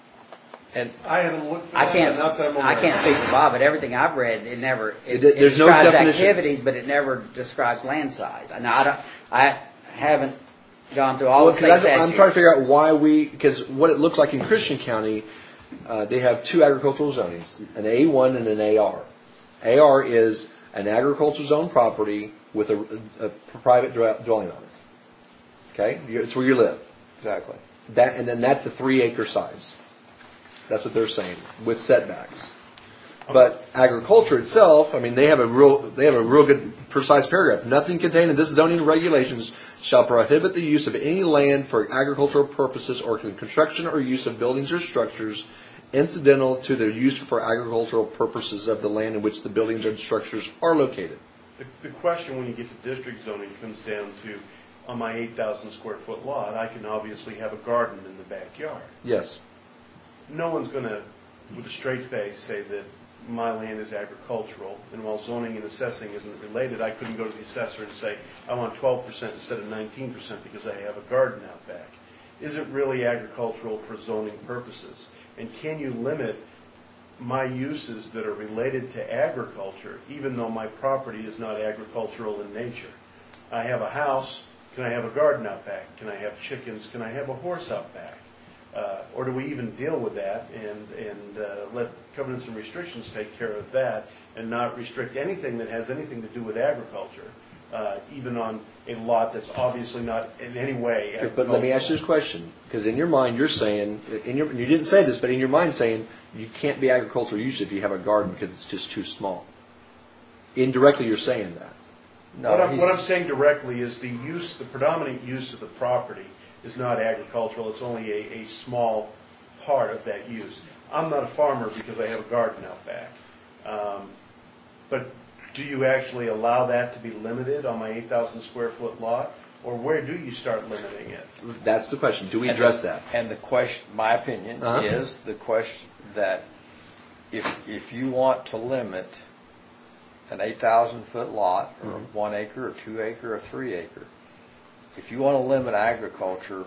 And I haven't looked for I that. Not that I'm aware. I can't speak for Bob, but everything I've read, it There's no describes definition. activities, but it never describes land size. Now, I haven't gone through all the state statutes. I'm trying to figure out why because what it looks like in Christian County, they have 2 agricultural zonings, an A1 and an AR. AR is an agricultural zone property with a private dwelling on it. Okay? It's where you live. exactly. And then that's a 3-acre size. That's what they're saying, with setbacks. But agriculture itself, I mean, they have a real good precise paragraph. Nothing contained in this zoning regulations shall prohibit the use of any land for agricultural purposes or construction or use of buildings or structures incidental to the use for agricultural purposes of the land in which the buildings or structures are located. The question when you get to district zoning comes down to, on my 8,000 square foot lot, I can obviously have a garden in the backyard. Yes. No one's going to, with a straight face, say that my land is agricultural, and while zoning and assessing isn't related, I couldn't go to the assessor and say, I want 12% instead of 19% because I have a garden out back. Is it really agricultural for zoning purposes? And can you limit my uses that are related to agriculture, even though my property is not agricultural in nature? I have a house, can I have a garden out back? Can I have chickens? Can I have a horse out back? Or do we even deal with that and let covenants and restrictions take care of that and not restrict anything that has anything to do with agriculture, even on a lot that's obviously not in any way agricultural? But let me ask you this question, because in your mind you're saying, you didn't say this, but in your mind saying you can't be agricultural use if you have a garden because it's just too small. Indirectly you're saying that. No, what I'm saying directly is the predominant use of the property is not agricultural. It's only a small part of that use. I'm not a farmer because I have a garden out back. But do you actually allow that to be limited on my 8,000 square foot lot? Or where do you start limiting it? That's the question. Do we address that? And the question, my opinion, is the question that if you want to limit an 8,000 foot lot, or 1 acre, or 2 acre, or 3 acre, if you want to limit agriculture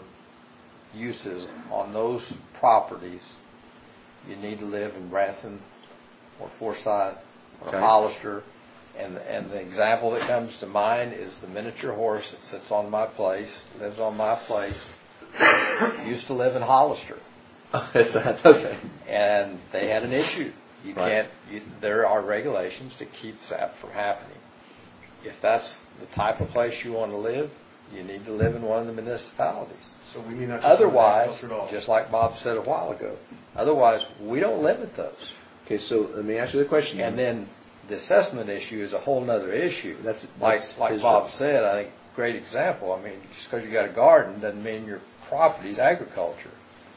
uses on those properties, you need to live in Branson or Forsyth or Hollister. And the example that comes to mind is the miniature horse that sits on my place, lives on my place, used to live in Hollister. It's that, okay. And they had an issue. You Right. can't, there are regulations to keep that from happening. If that's the type of place you want to live, you need to live in one of the municipalities. So we may not. Otherwise, agriculture at all. just like Bob said a while ago, otherwise, we don't limit those. Okay, so let me ask you the question. And then the assessment issue is a whole nother issue. That's Like his Bob job. said, I think, great example. I mean, just because you got a garden doesn't mean your property's agriculture.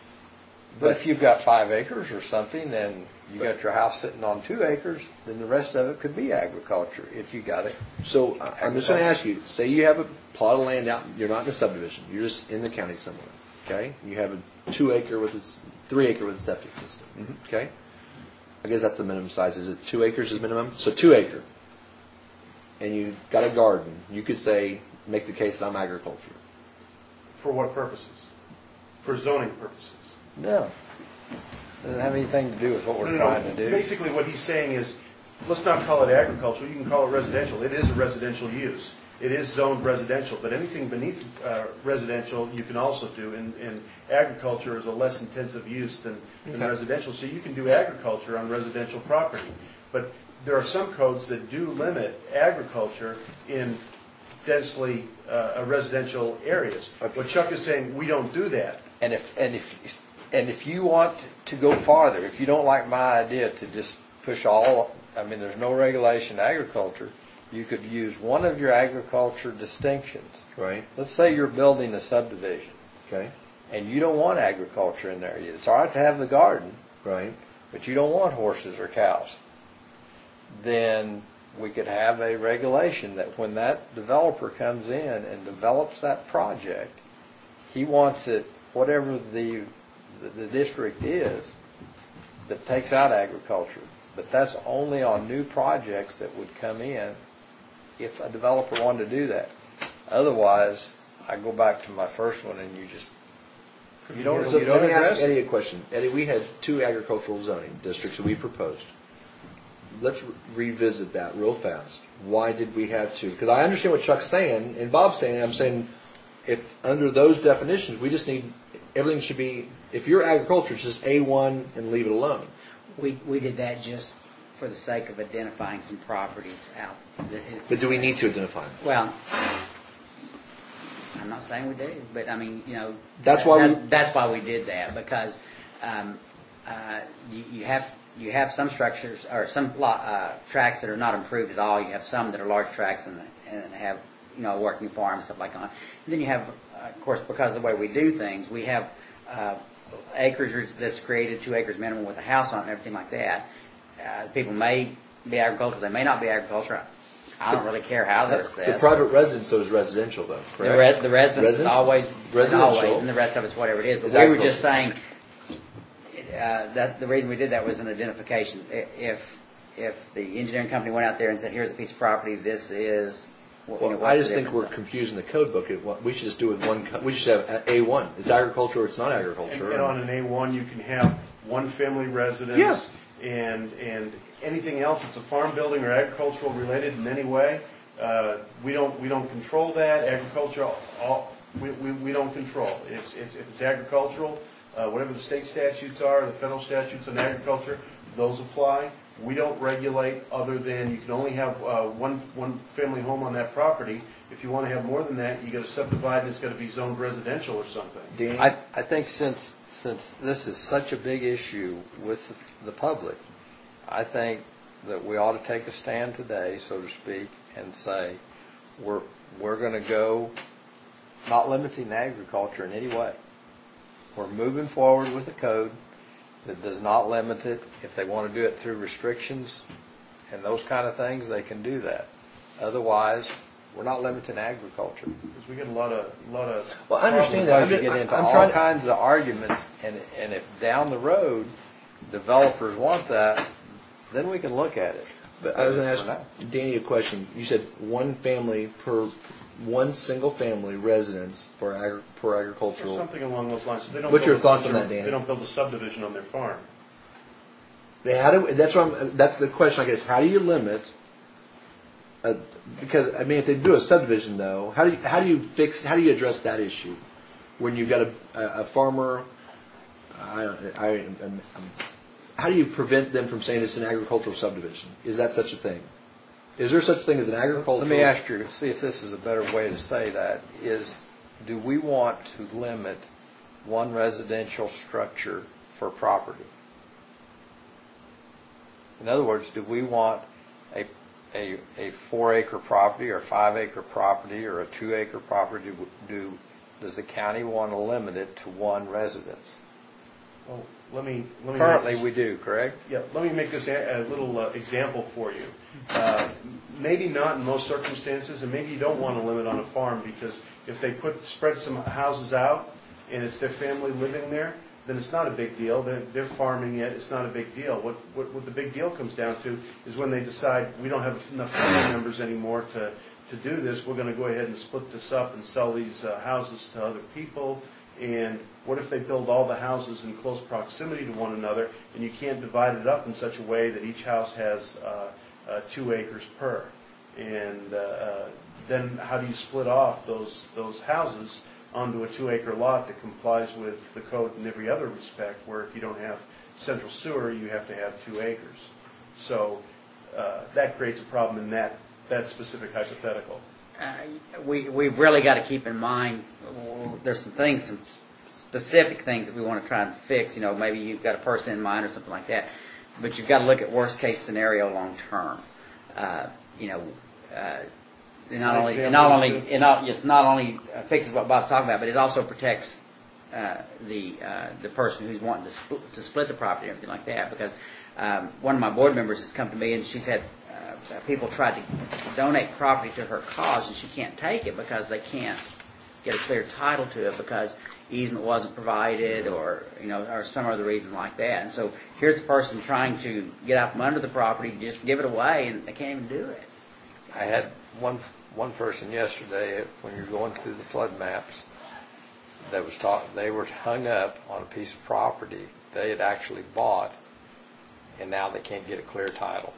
But if you've got 5 acres or something, then you got your house sitting on 2 acres, then the rest of it could be agriculture if you got it. So I'm just going to ask you, say you have a plot of land out, you're not in a subdivision, you're just in the county somewhere, okay? You have a 2 acre with its 3 acre with a septic system, okay? I guess that's the minimum size. Is it 2 acres is minimum? So 2 acre. And you got a garden. You could say, make the case that I'm agriculture. For what purposes? For zoning purposes. No. Doesn't have anything to do with what we're trying to do. Basically, what he's saying is, let's not call it agricultural. You can call it residential. It is a residential use. It is zoned residential, but anything beneath residential you can also do. And agriculture is a less intensive use than residential, so you can do agriculture on residential property. But there are some codes that do limit agriculture in densely residential areas. What Chuck is saying, we don't do that. And if you want to go farther, if you don't like my idea to just push all, I mean, there's no regulation to agriculture, you could use one of your agriculture distinctions. Right. Let's say you're building a subdivision, Okay. and you don't want agriculture in there. It's all right to have the garden, Right. but you don't want horses or cows. Then we could have a regulation that when that developer comes in and develops that project, he wants it, whatever the district is, that takes out agriculture. But that's only on new projects that would come in if a developer wanted to do that. Otherwise, I go back to my first one, and you don't So let me address ask Eddie a question. Eddie, we had 2 agricultural zoning districts that we proposed. Let's revisit that real fast. Why did we have 2? Because I understand what Chuck's saying, and Bob's saying, I'm saying, if under those definitions, we just need, everything should be, if you're agriculture, it's just A1 and leave it alone. We did that just for the sake of identifying some properties out. But do we need to identify them? Well, I'm not saying we do, but I mean, That's why that's why we did that, because you have some structures or some tracts that are not improved at all. You have some that are large tracts and have a working farm and stuff like that. And then you have, of course, because of the way we do things, we have acres that's created 2 acres minimum with a house on it and everything like that. People may be agricultural, they may not be agricultural. I don't really care how they're assessed. The private residence, though, is residential, though, correct? The residence is always residential, and the rest of it's whatever it is. But is we were agriculture. just saying that the reason we did that was an identification. If the engineering company went out there and said, "Here's a piece of property. This is," Well, what's I just the think we're difference? confusing the code book. We should just do it one. We should have A1. It's agriculture or it's not agriculture. And on an A1, you can have one family residence and anything else that's a farm building or agricultural related in any way. We don't control that. Agriculture, we don't control. If it's agricultural, whatever the state statutes are, the federal statutes on agriculture, those apply. We don't regulate other than you can only have one family home on that property. If you want to have more than that, you got to subdivide and it's got to be zoned residential or something. Dan? I think since this is such a big issue with the public, I think that we ought to take a stand today, so to speak, and say we're going to go not limiting agriculture in any way. We're moving forward with a code that does not limit it. If they want to do it through restrictions and those kind of things, they can do that. Otherwise, we're not limiting agriculture. Because we get a lot of. Well, I understand that. Otherwise, you get into I'm all trying to- kinds of arguments, and if down the road developers want that, then we can look at it. But I was going For to now. ask Danny a question. You said one single family residence for Or agricultural. something along those lines. So they don't What's your build thoughts on that, Danny? They don't build a subdivision on their farm. That's the question, I guess. How do you limit? Because I mean, if they do a subdivision, though, how do you address that issue when you've got a farmer? How do you prevent them from saying it's an agricultural subdivision? Is that such a thing? Is there such a thing as an agricultural? Let me ask you, see if this is a better way to say that, is do we want to limit one residential structure for property? In other words, do we want a 4-acre property or a 5-acre property or a 2-acre property? Does the county want to limit it to one residence? Well, let me Currently we do, correct? Yeah, let me make this a little example for you. Maybe not in most circumstances, and maybe you don't want to limit on a farm, because if they spread some houses out and it's their family living there, then it's not a big deal. They're farming it. It's not a big deal. What the big deal comes down to is when they decide we don't have enough family members anymore to do this. We're going to go ahead and split this up and sell these houses to other people. And what if they build all the houses in close proximity to one another, and you can't divide it up in such a way that each house has 2 acres per? And then how do you split off those houses onto a 2-acre lot that complies with the code in every other respect, where if you don't have central sewer, you have to have 2 acres. So that creates a problem in that specific hypothetical. We've really got to keep in mind, there's some specific things that we want to try and fix. Maybe you've got a person in mind or something like that, but you've got to look at worst case scenario long term. It not only fixes what Bob's talking about, but it also protects the person who's wanting to split the property and everything like that. Because one of my board members has come to me and she's had people tried to donate property to her cause, and she can't take it because they can't get a clear title to it because easement wasn't provided, or some other reason like that. And so here's the person trying to get out from under the property, just give it away, and they can't even do it. I had one person yesterday, when you're going through the flood maps, that was they were hung up on a piece of property they had actually bought, and now they can't get a clear title.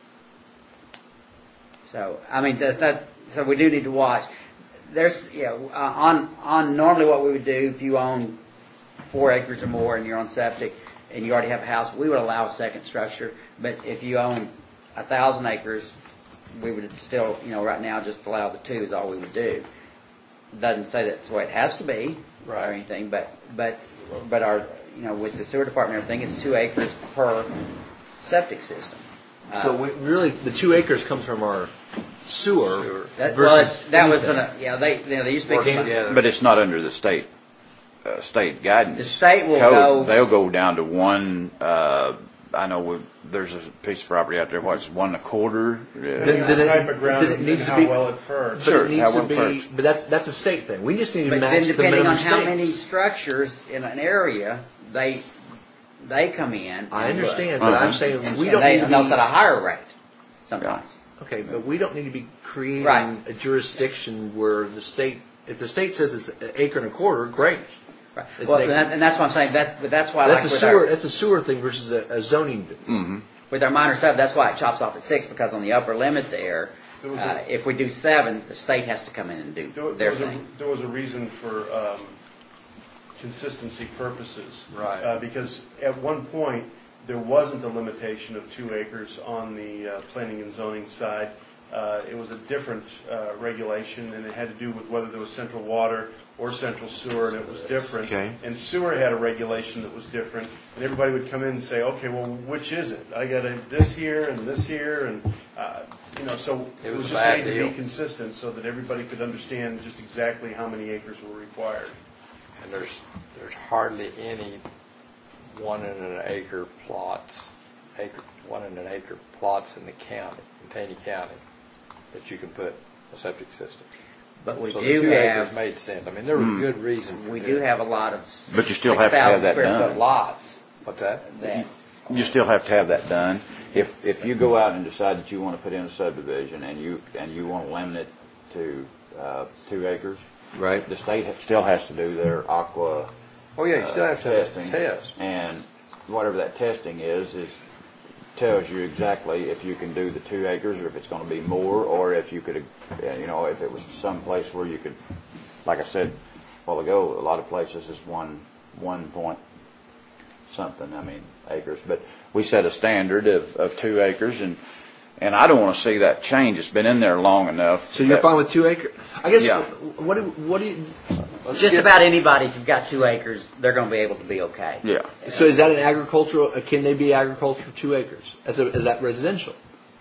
So I mean so we do need to watch. There's on normally what we would do if you own 4 acres or more and you're on septic and you already have a house, we would allow a second structure. But if you own 1,000 acres, we would still right now just allow the 2 is all we would do. Doesn't say that's the way it has to be or anything, but our with the sewer department and everything, it's 2 acres per septic system. So really, the 2 acres comes from our sewer. They used to be Working together. But it's not under the state guidance. The state will code. go. They'll go down to one. I know there's a piece of property out there. What's 1 1/4? Type of ground it needs and to be- how well it purged. But Sure, it needs how to well be. perched. But that's a state thing. We just need to But match then the depending minimum on how many states. structures in an area, they come in. I and understand, look. but I'm saying And we don't they, need to and they'll be. set a higher rate sometimes. Okay, but we don't need to be creating Right. a jurisdiction where the state, if the state says it's 1 1/4 acre, great. Right. It's Well, like- and that's what I'm saying. That's why That's like a with sewer. our, That's a sewer thing versus a zoning. with our minor sub, that's why it chops off at 6, because on the upper limit there, There was a- if we do 7, the state has to come in and do their thing. There was a reason for consistency purposes. Right. Because at one point, there wasn't a limitation of 2 acres on the planning and zoning side. It was a different regulation, and it had to do with whether there was central water or central sewer, and it was different. Okay. And sewer had a regulation that was different, and everybody would come in and say, okay, well, which is it? I got this here and this here, and You know, so It it was was a just bad made to deal. be consistent so that everybody could understand just exactly how many acres were required. And there's hardly any 1 and an acre plots, 1 and an acre plots in the county, in Taney County, that you can put a septic system. But we So the do 2 acres have, made sense. I mean, there was good reason for we that. do have a lot of But you still have to have 6,000 that square done. foot lots What's that? that, You still have to have that done. If you go out and decide that you want to put in a subdivision and you want to limit it to 2 acres, Right. the state still has to do their aqua Oh, yeah, you still have to have testing. a test. And whatever that testing is tells you exactly if you can do the 2 acres or if it's going to be more, or if you could, if it was some place where you could, like I said a while ago, a lot of places is 1 point something, acres. But we set a standard of 2 acres, and I don't want to see that change. It's been in there long enough. So you're that- fine with 2 acres? I guess. Yeah. What do you? just about anybody, if you've got 2 acres, they're going to be able to be okay. Yeah. So is that an agricultural? Can they be agricultural 2 acres? Is that residential?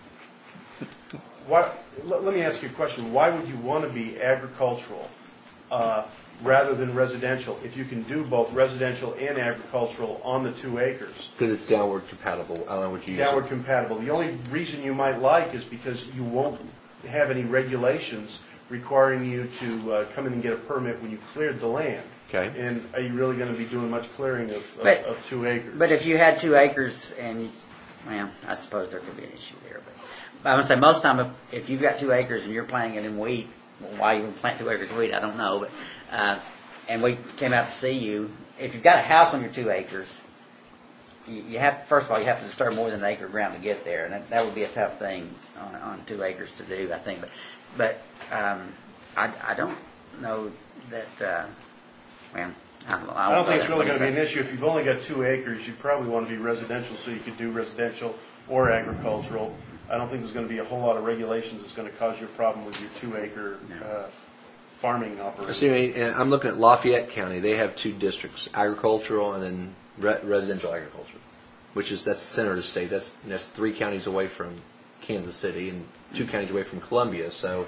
Let me ask you a question. Why would you want to be agricultural rather than residential if you can do both residential and agricultural on the 2 acres? Because it's downward compatible. I don't know what you use. Downward compatible. The only reason you might like is because you won't have any regulations requiring you to come in and get a permit when you cleared the land. Okay. And are you really going to be doing much clearing of But- 2 acres? But if you had 2 acres and, well, I suppose there could be an issue there. But I would say most time if you've got 2 acres and you're planting it in wheat, well, why you would plant 2 acres of wheat, I don't know. But and we came out to see you. If you've got a house on your 2 acres, you have, first of all, you have to disturb more than an acre of ground to get there, and that would be a tough thing on 2 acres to do, I think. But I don't know that. Well, I don't think it's really going to be an issue. If you've only got 2 acres, you'd probably want to be residential so you could do residential or agricultural. I don't think there's going to be a whole lot of regulations that's going to cause you a problem with your 2 acre farming operation. See, I'm looking at Lafayette County. They have 2 districts: agricultural and then residential agriculture, that's the center of the state. That's 3 counties away from Kansas City and 2 counties away from Columbia. So.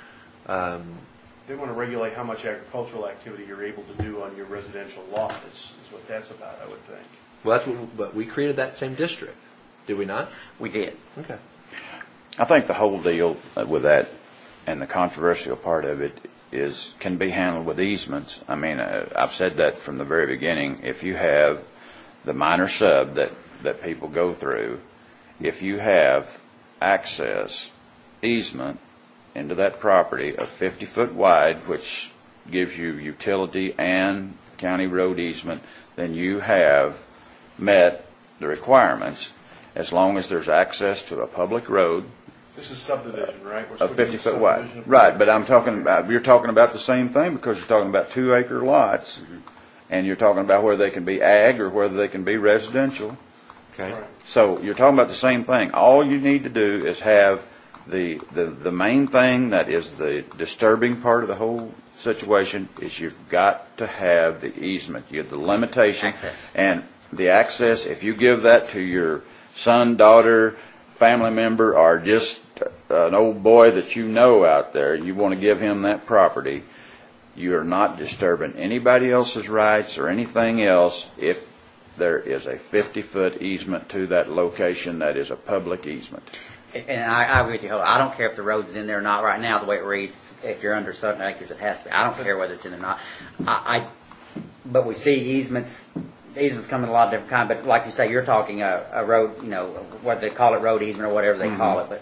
They want to regulate how much agricultural activity you're able to do on your residential lot is what that's about, I would think. Well, but we created that same district, did we not? We did. Okay. I think the whole deal with that and the controversial part of it can be handled with easements. I've said that from the very beginning. If you have the minor sub that people go through, if you have access easement into that property of 50 foot wide, which gives you utility and county road easement, then you have met the requirements as long as there's access to a public road This is subdivision, right? We're of supposed to 50 do foot wide. subdivision. Right, but you're talking about the same thing because you're talking about 2 acre lots and you're talking about whether they can be ag or whether they can be residential. Okay. Right. So you're talking about the same thing. All you need to do is have the main thing that is the disturbing part of the whole situation is you've got to have the easement. You have the limitation. Access. And the access, if you give that to your son, daughter, family member, or just an old boy that you know out there, you want to give him that property, you are not disturbing anybody else's rights or anything else if there is a 50-foot easement to that location that is a public easement. And I agree with you. I don't care if the road's in there or not. Right now, the way it reads, if you're under certain acres, it has to be. I don't care whether it's in there or not. But we see easements come in a lot of different kinds. But like you say, you're talking a road, whether they call it road easement or whatever they call it. But,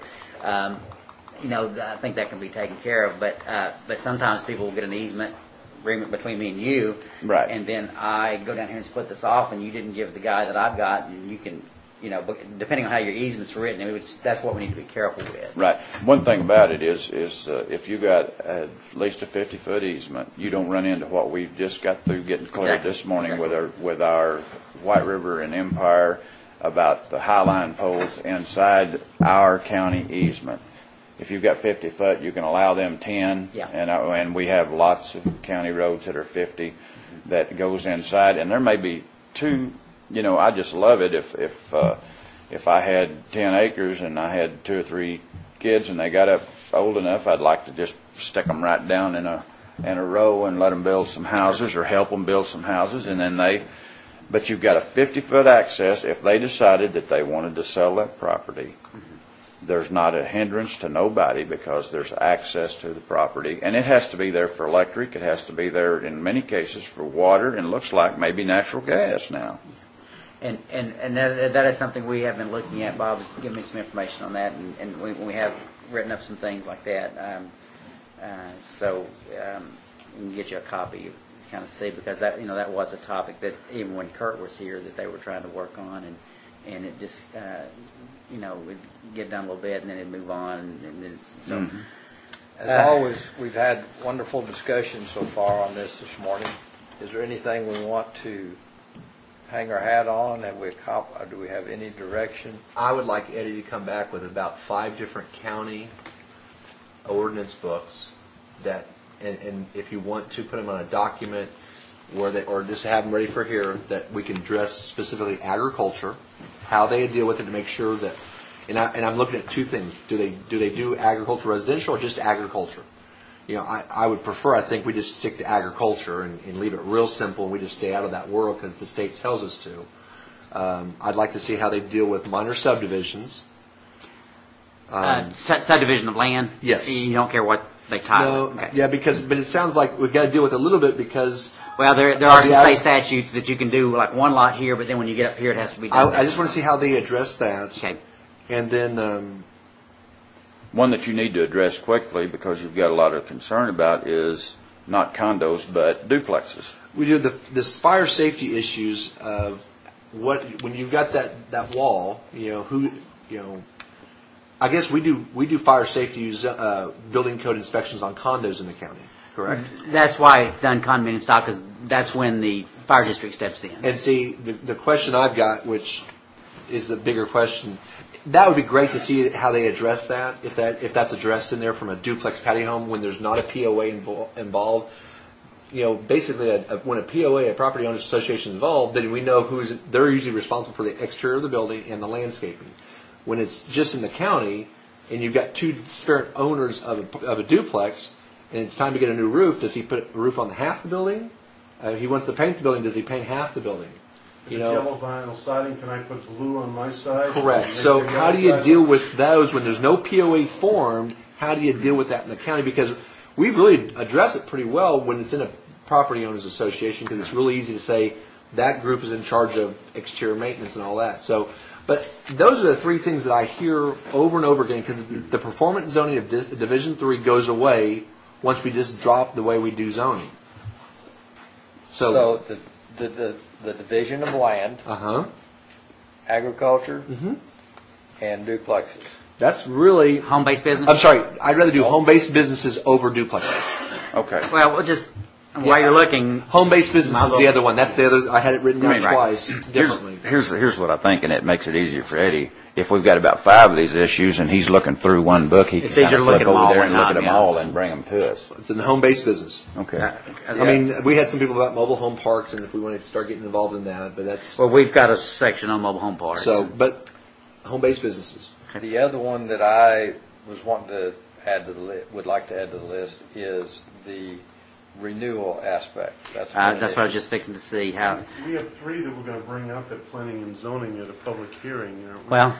I think that can be taken care of. But sometimes people will get an easement agreement between me and you. Right. And then I go down here and split this off, and you didn't give the guy that I've got, and you can, depending on how your easement's written, that's what we need to be careful with. Right. One thing about it is if you got at least a 50-foot easement, you don't run into what we just got through getting cleared Exactly. this morning with our White River and Empire about the highline poles inside our county easement. If you've got 50 foot, you can allow them 10. Yeah. And we have lots of county roads that are 50 that goes inside, and there may be 2. I just love it if I had 10 acres and I had 2 or 3 kids and they got up old enough, I'd like to just stick them right down in a row and let them build some houses or help them build some houses, and then but you've got a 50-foot access. If they decided that they wanted to sell that property, there's not a hindrance to nobody because there's access to the property, and it has to be there for electric. It has to be there in many cases for water, and looks like maybe natural gas now. And that is something we have been looking at. Bob has given me some information on that, and we have written up some things like that. So we can get you a copy to kind of see, because that that was a topic that even when Kurt was here that they were trying to work on, and it just would get done a little bit and then it'd move on, and then so. As always, we've had wonderful discussions so far on this morning. Is there anything we want to hang our hat on? Do we have any direction? I would like Eddie to come back with about 5 different county ordinance books that, and if you want to put them on a document or just have them ready for here, that we can address specifically agriculture, how they deal with it to make sure that, and I'm looking at 2 things. Do they do agriculture residential or just agriculture? I would prefer, I think, we just stick to agriculture and leave it real simple, and we just stay out of that world because the state tells us to. I'd like to see how they deal with minor subdivisions. Subdivision of land? Yes. You don't care what they title? No, Okay. yeah, but it sounds like we've got to deal with it a little bit because... Well, there are some state statutes that you can do like one lot here, but then when you get up here, it has to be done. I just want to see how they address that. Okay. And then... One that you need to address quickly because you've got a lot of concern about is not condos but duplexes. We do this fire safety issues of when you've got that wall, I guess we do fire safety building code inspections on condos in the county, correct? That's why it's done condominium style, because that's when the fire district steps in. And see, the question I've got, which is the bigger question, that would be great to see how they address that, if that's addressed in there from a duplex patio home when there's not a POA involved. Basically, when a POA, a property owners association, is involved, then we know they're usually responsible for the exterior of the building and the landscaping. When it's just in the county, and you've got 2 disparate owners of a duplex, and it's time to get a new roof, does he put a roof on half the building? If he wants to paint the building, does he paint half the building? Yellow vinyl siding, can I put blue on my side? Correct. So how do you deal with those when there's no POA formed? How do you deal with that in the county? Because we really address it pretty well when it's in a property owners association, because it's really easy to say that group is in charge of exterior maintenance and all that. So, but those are the 3 things that I hear over and over again, because the performance zoning of Division 3 goes away once we just drop the way we do zoning. So the division of land, agriculture, and duplexes. That's really Home-based business? I'm sorry. I'd rather do home-based businesses over duplexes. Okay. Well, we'll just, while you're looking... Home-based business is the other one. That's the other. I had it written down Right. twice differently. Here's what I think, and it makes it easier for Eddie. If we've got about 5 of these issues and he's looking through one book, he can It's easier kind to of look flip at them over all there or and look at not, them yeah. all and bring them to us. It's in the home-based business. Okay. I mean, we had some people about mobile home parks, and if we wanted to start getting involved in that, but that's Well, we've got a section on mobile home parks. so. But home-based businesses. The other one that I was wanting to add to the would like to add to the list is the renewal aspect. That's That's what I was just fixing to see how... We have 3 that we're going to bring up at planning and zoning at a public hearing. Well,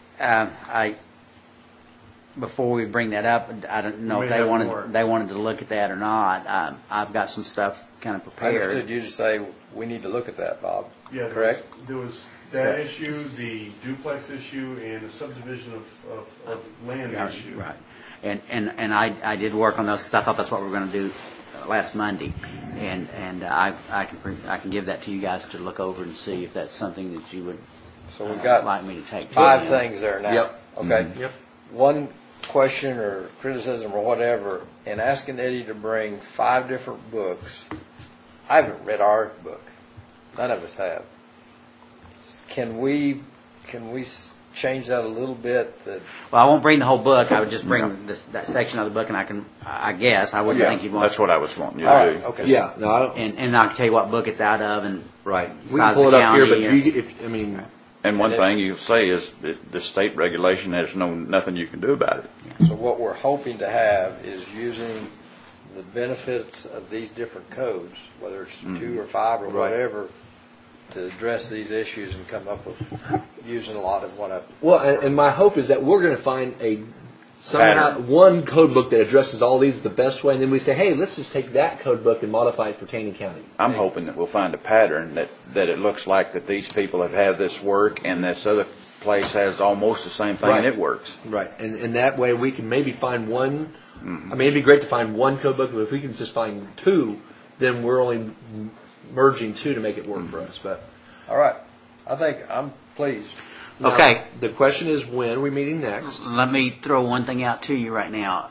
before we bring that up, I don't know We if may they have more. wanted to look at that or not. I've got some stuff kind of I prepared. understood you to say we need to look at that, Bob. Yeah, Correct? There was that issue, the duplex issue, and the subdivision of land issue. Right. And I did work on those because I thought that's what we were going to do last Monday, and I can give that to you guys to look over and see if that's something that you would So we've got like me to take. to 5 them. things there now. Yep. Okay. Yep. One question or criticism or whatever, in asking Eddie to bring 5 different books, I haven't read our book. None of us have. Can we change that a little bit? That Well, I won't bring the whole book. I would just bring that section of the book, and I guess I wouldn't think you'd want. That's what I was wanting you all to right. do. Okay. Yeah. No, I don't. And I can tell you what book it's out of, and Right. We can size pull of it the up here, but county, if And one And thing you say is that the state regulation, there's nothing you can do about it. So what we're hoping to have is using the benefits of these different codes, whether it's 2 or 5 or Right. whatever, to address these issues and come up with using a lot of one of them. Well, and my hope is that we're going to find somehow Pattern. one code book that addresses all these the best way, and then we say, hey, let's just take that code book and modify it for Taney County. I'm hoping that we'll find a pattern that it looks like that these people have had this work and this other place has almost the same thing and Right. it works. Right, and that way we can maybe find one. I mean, it'd be great to find one code book, but if we can just find 2, then we're only merging 2 to make it work for us. But All right. I think I'm pleased. now, Okay. the question is, when are we meeting next? Let me throw one thing out to you right now.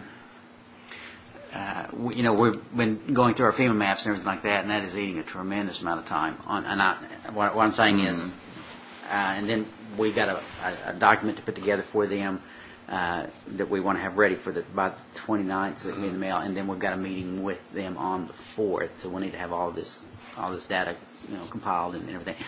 We've been going through our FEMA maps and everything like that, and that is eating a tremendous amount of time. What I'm saying is, and then we've got a document to put together for them that we want to have ready by the 29th, so it'll be in the mail, and then we've got a meeting with them on the 4th, so we need to have all this data compiled and everything.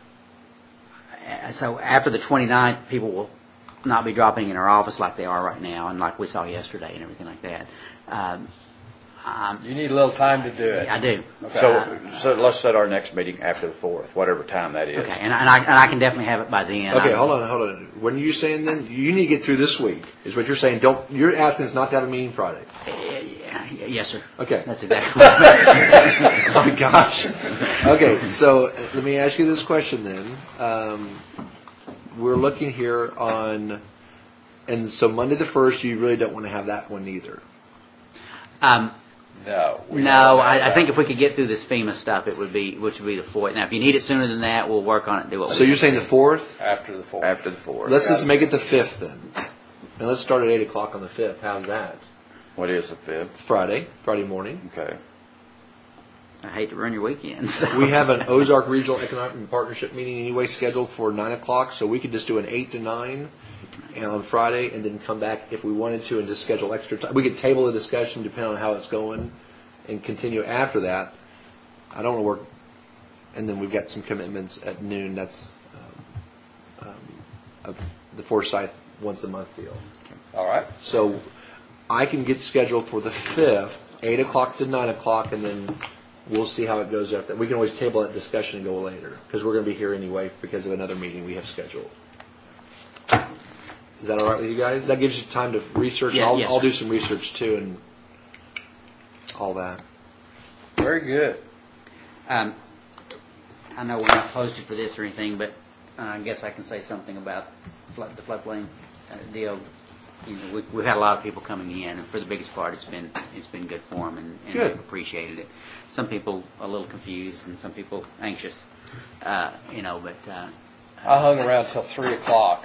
So after the 29th, people will not be dropping in our office like they are right now, and like we saw yesterday and everything like that. You need a little time to do it. I do. So let's set our next meeting after the 4th, whatever time that is. Okay, and I can definitely have it by then. Okay, hold on. What are you saying then? You need to get through this week, is what you're saying. You're asking us not to have a meeting Friday. Yes, sir. Okay. That's exactly right. Oh my gosh. Okay, so let me ask you this question then. We're looking here on, and so Monday the 1st, you really don't want to have that one either. No. we No, don't have I that. think if we could get through this FEMA stuff, which would be the 4th. Now, if you need it sooner than that, we'll work on it and do what we So you're saying the 4th? After the 4th. After the 4th. Let's just make it the 5th then. And let's start at 8 o'clock on the 5th. How's that? What is the 5th? Friday morning. Okay. I hate to ruin your weekend. So. We have an Ozark Regional Economic Partnership meeting anyway scheduled for 9 o'clock, so we could just do an 8 to 9 and on Friday and then come back if we wanted to and just schedule extra time. We could table the discussion depending on how it's going and continue after that. I don't want to work, and then we've got some commitments at noon. That's the Forsyth once a month deal. All right. So I can get scheduled for the 5th, 8 o'clock to 9 o'clock, and then we'll see how it goes after that. We can always table that discussion and go later, because we're going to be here anyway because of another meeting we have scheduled. Is that all right with you guys? That gives you time to research. Yeah, I'll, yes, I'll sir. do some research too and all that. Very good. I know we're not posted for this or anything, but I guess I can say something about the floodplain deal. We've had a lot of people coming in, and for the biggest part, it's been good for them, and Good. they've appreciated it. Some people a little confused, and some people anxious, but. I hung around till 3 o'clock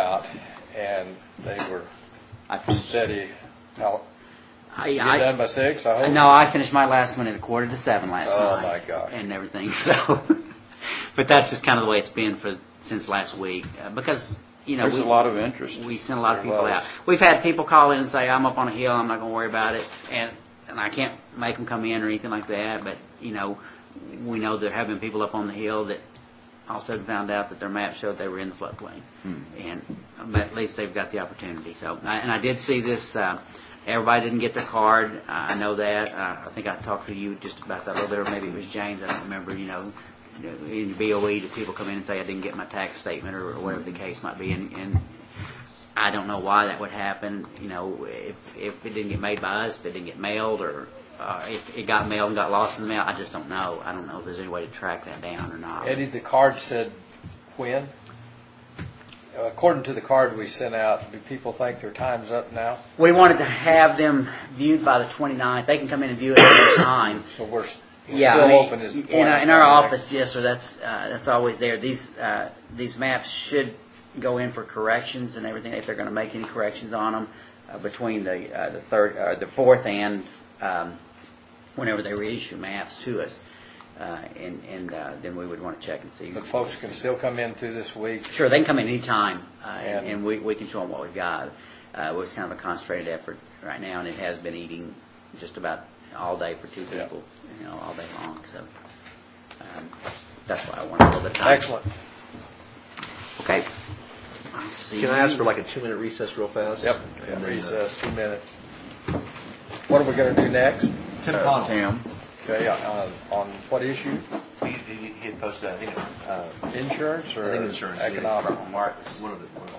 and they were steady. Now, you get done by 6, I hope? No, I finished my last one at 6:45 last Oh, night. my gosh. And everything. So, but that's just kind of the way it's been since last week because There's a lot of interest. We sent a lot of There people was. out. We've had people call in and say, "I'm up on a hill. I'm not going to worry about it," and I can't make them come in or anything like that. But we know there have been people up on the hill that also found out that their map showed they were in the floodplain, but at least they've got the opportunity. So, and I did see this. Everybody didn't get their card. I know that. I think I talked to you just about that a little bit, or maybe it was James. I don't remember. In BOE, do people come in and say I didn't get my tax statement or whatever the case might be, and I don't know why that would happen. If it didn't get made by us, if it didn't get mailed, or if it got mailed and got lost in the mail, I just don't know. I don't know if there's any way to track that down or not. Eddie, the card said when? According to the card we sent out, do people think their time's up now? We wanted to have them viewed by the 29th. They can come in and view it at any time. So we're Yeah, still I mean, open as the in our 29th. office, yes, sir. That's always there. These maps should go in for corrections and everything if they're going to make any corrections on them between the fourth and whenever they reissue maps to us, and then we would want to check and see. But folks can still come in through this week. Sure, they can come in any time, And- and we can show them what we've got. It was kind of a concentrated effort right now, and it has been eating just about all day for two Yeah. people, all day long. So that's why I wanted a little bit of time. Excellent. Okay. I see. Can I ask for like a 2-minute recess real fast? Yep, And then, recess, 2 minutes. What are we going to do next? Tim Connell. Tim. Okay, on what issue? He had posted, I think, Insurance or I think insurance. economic? One of the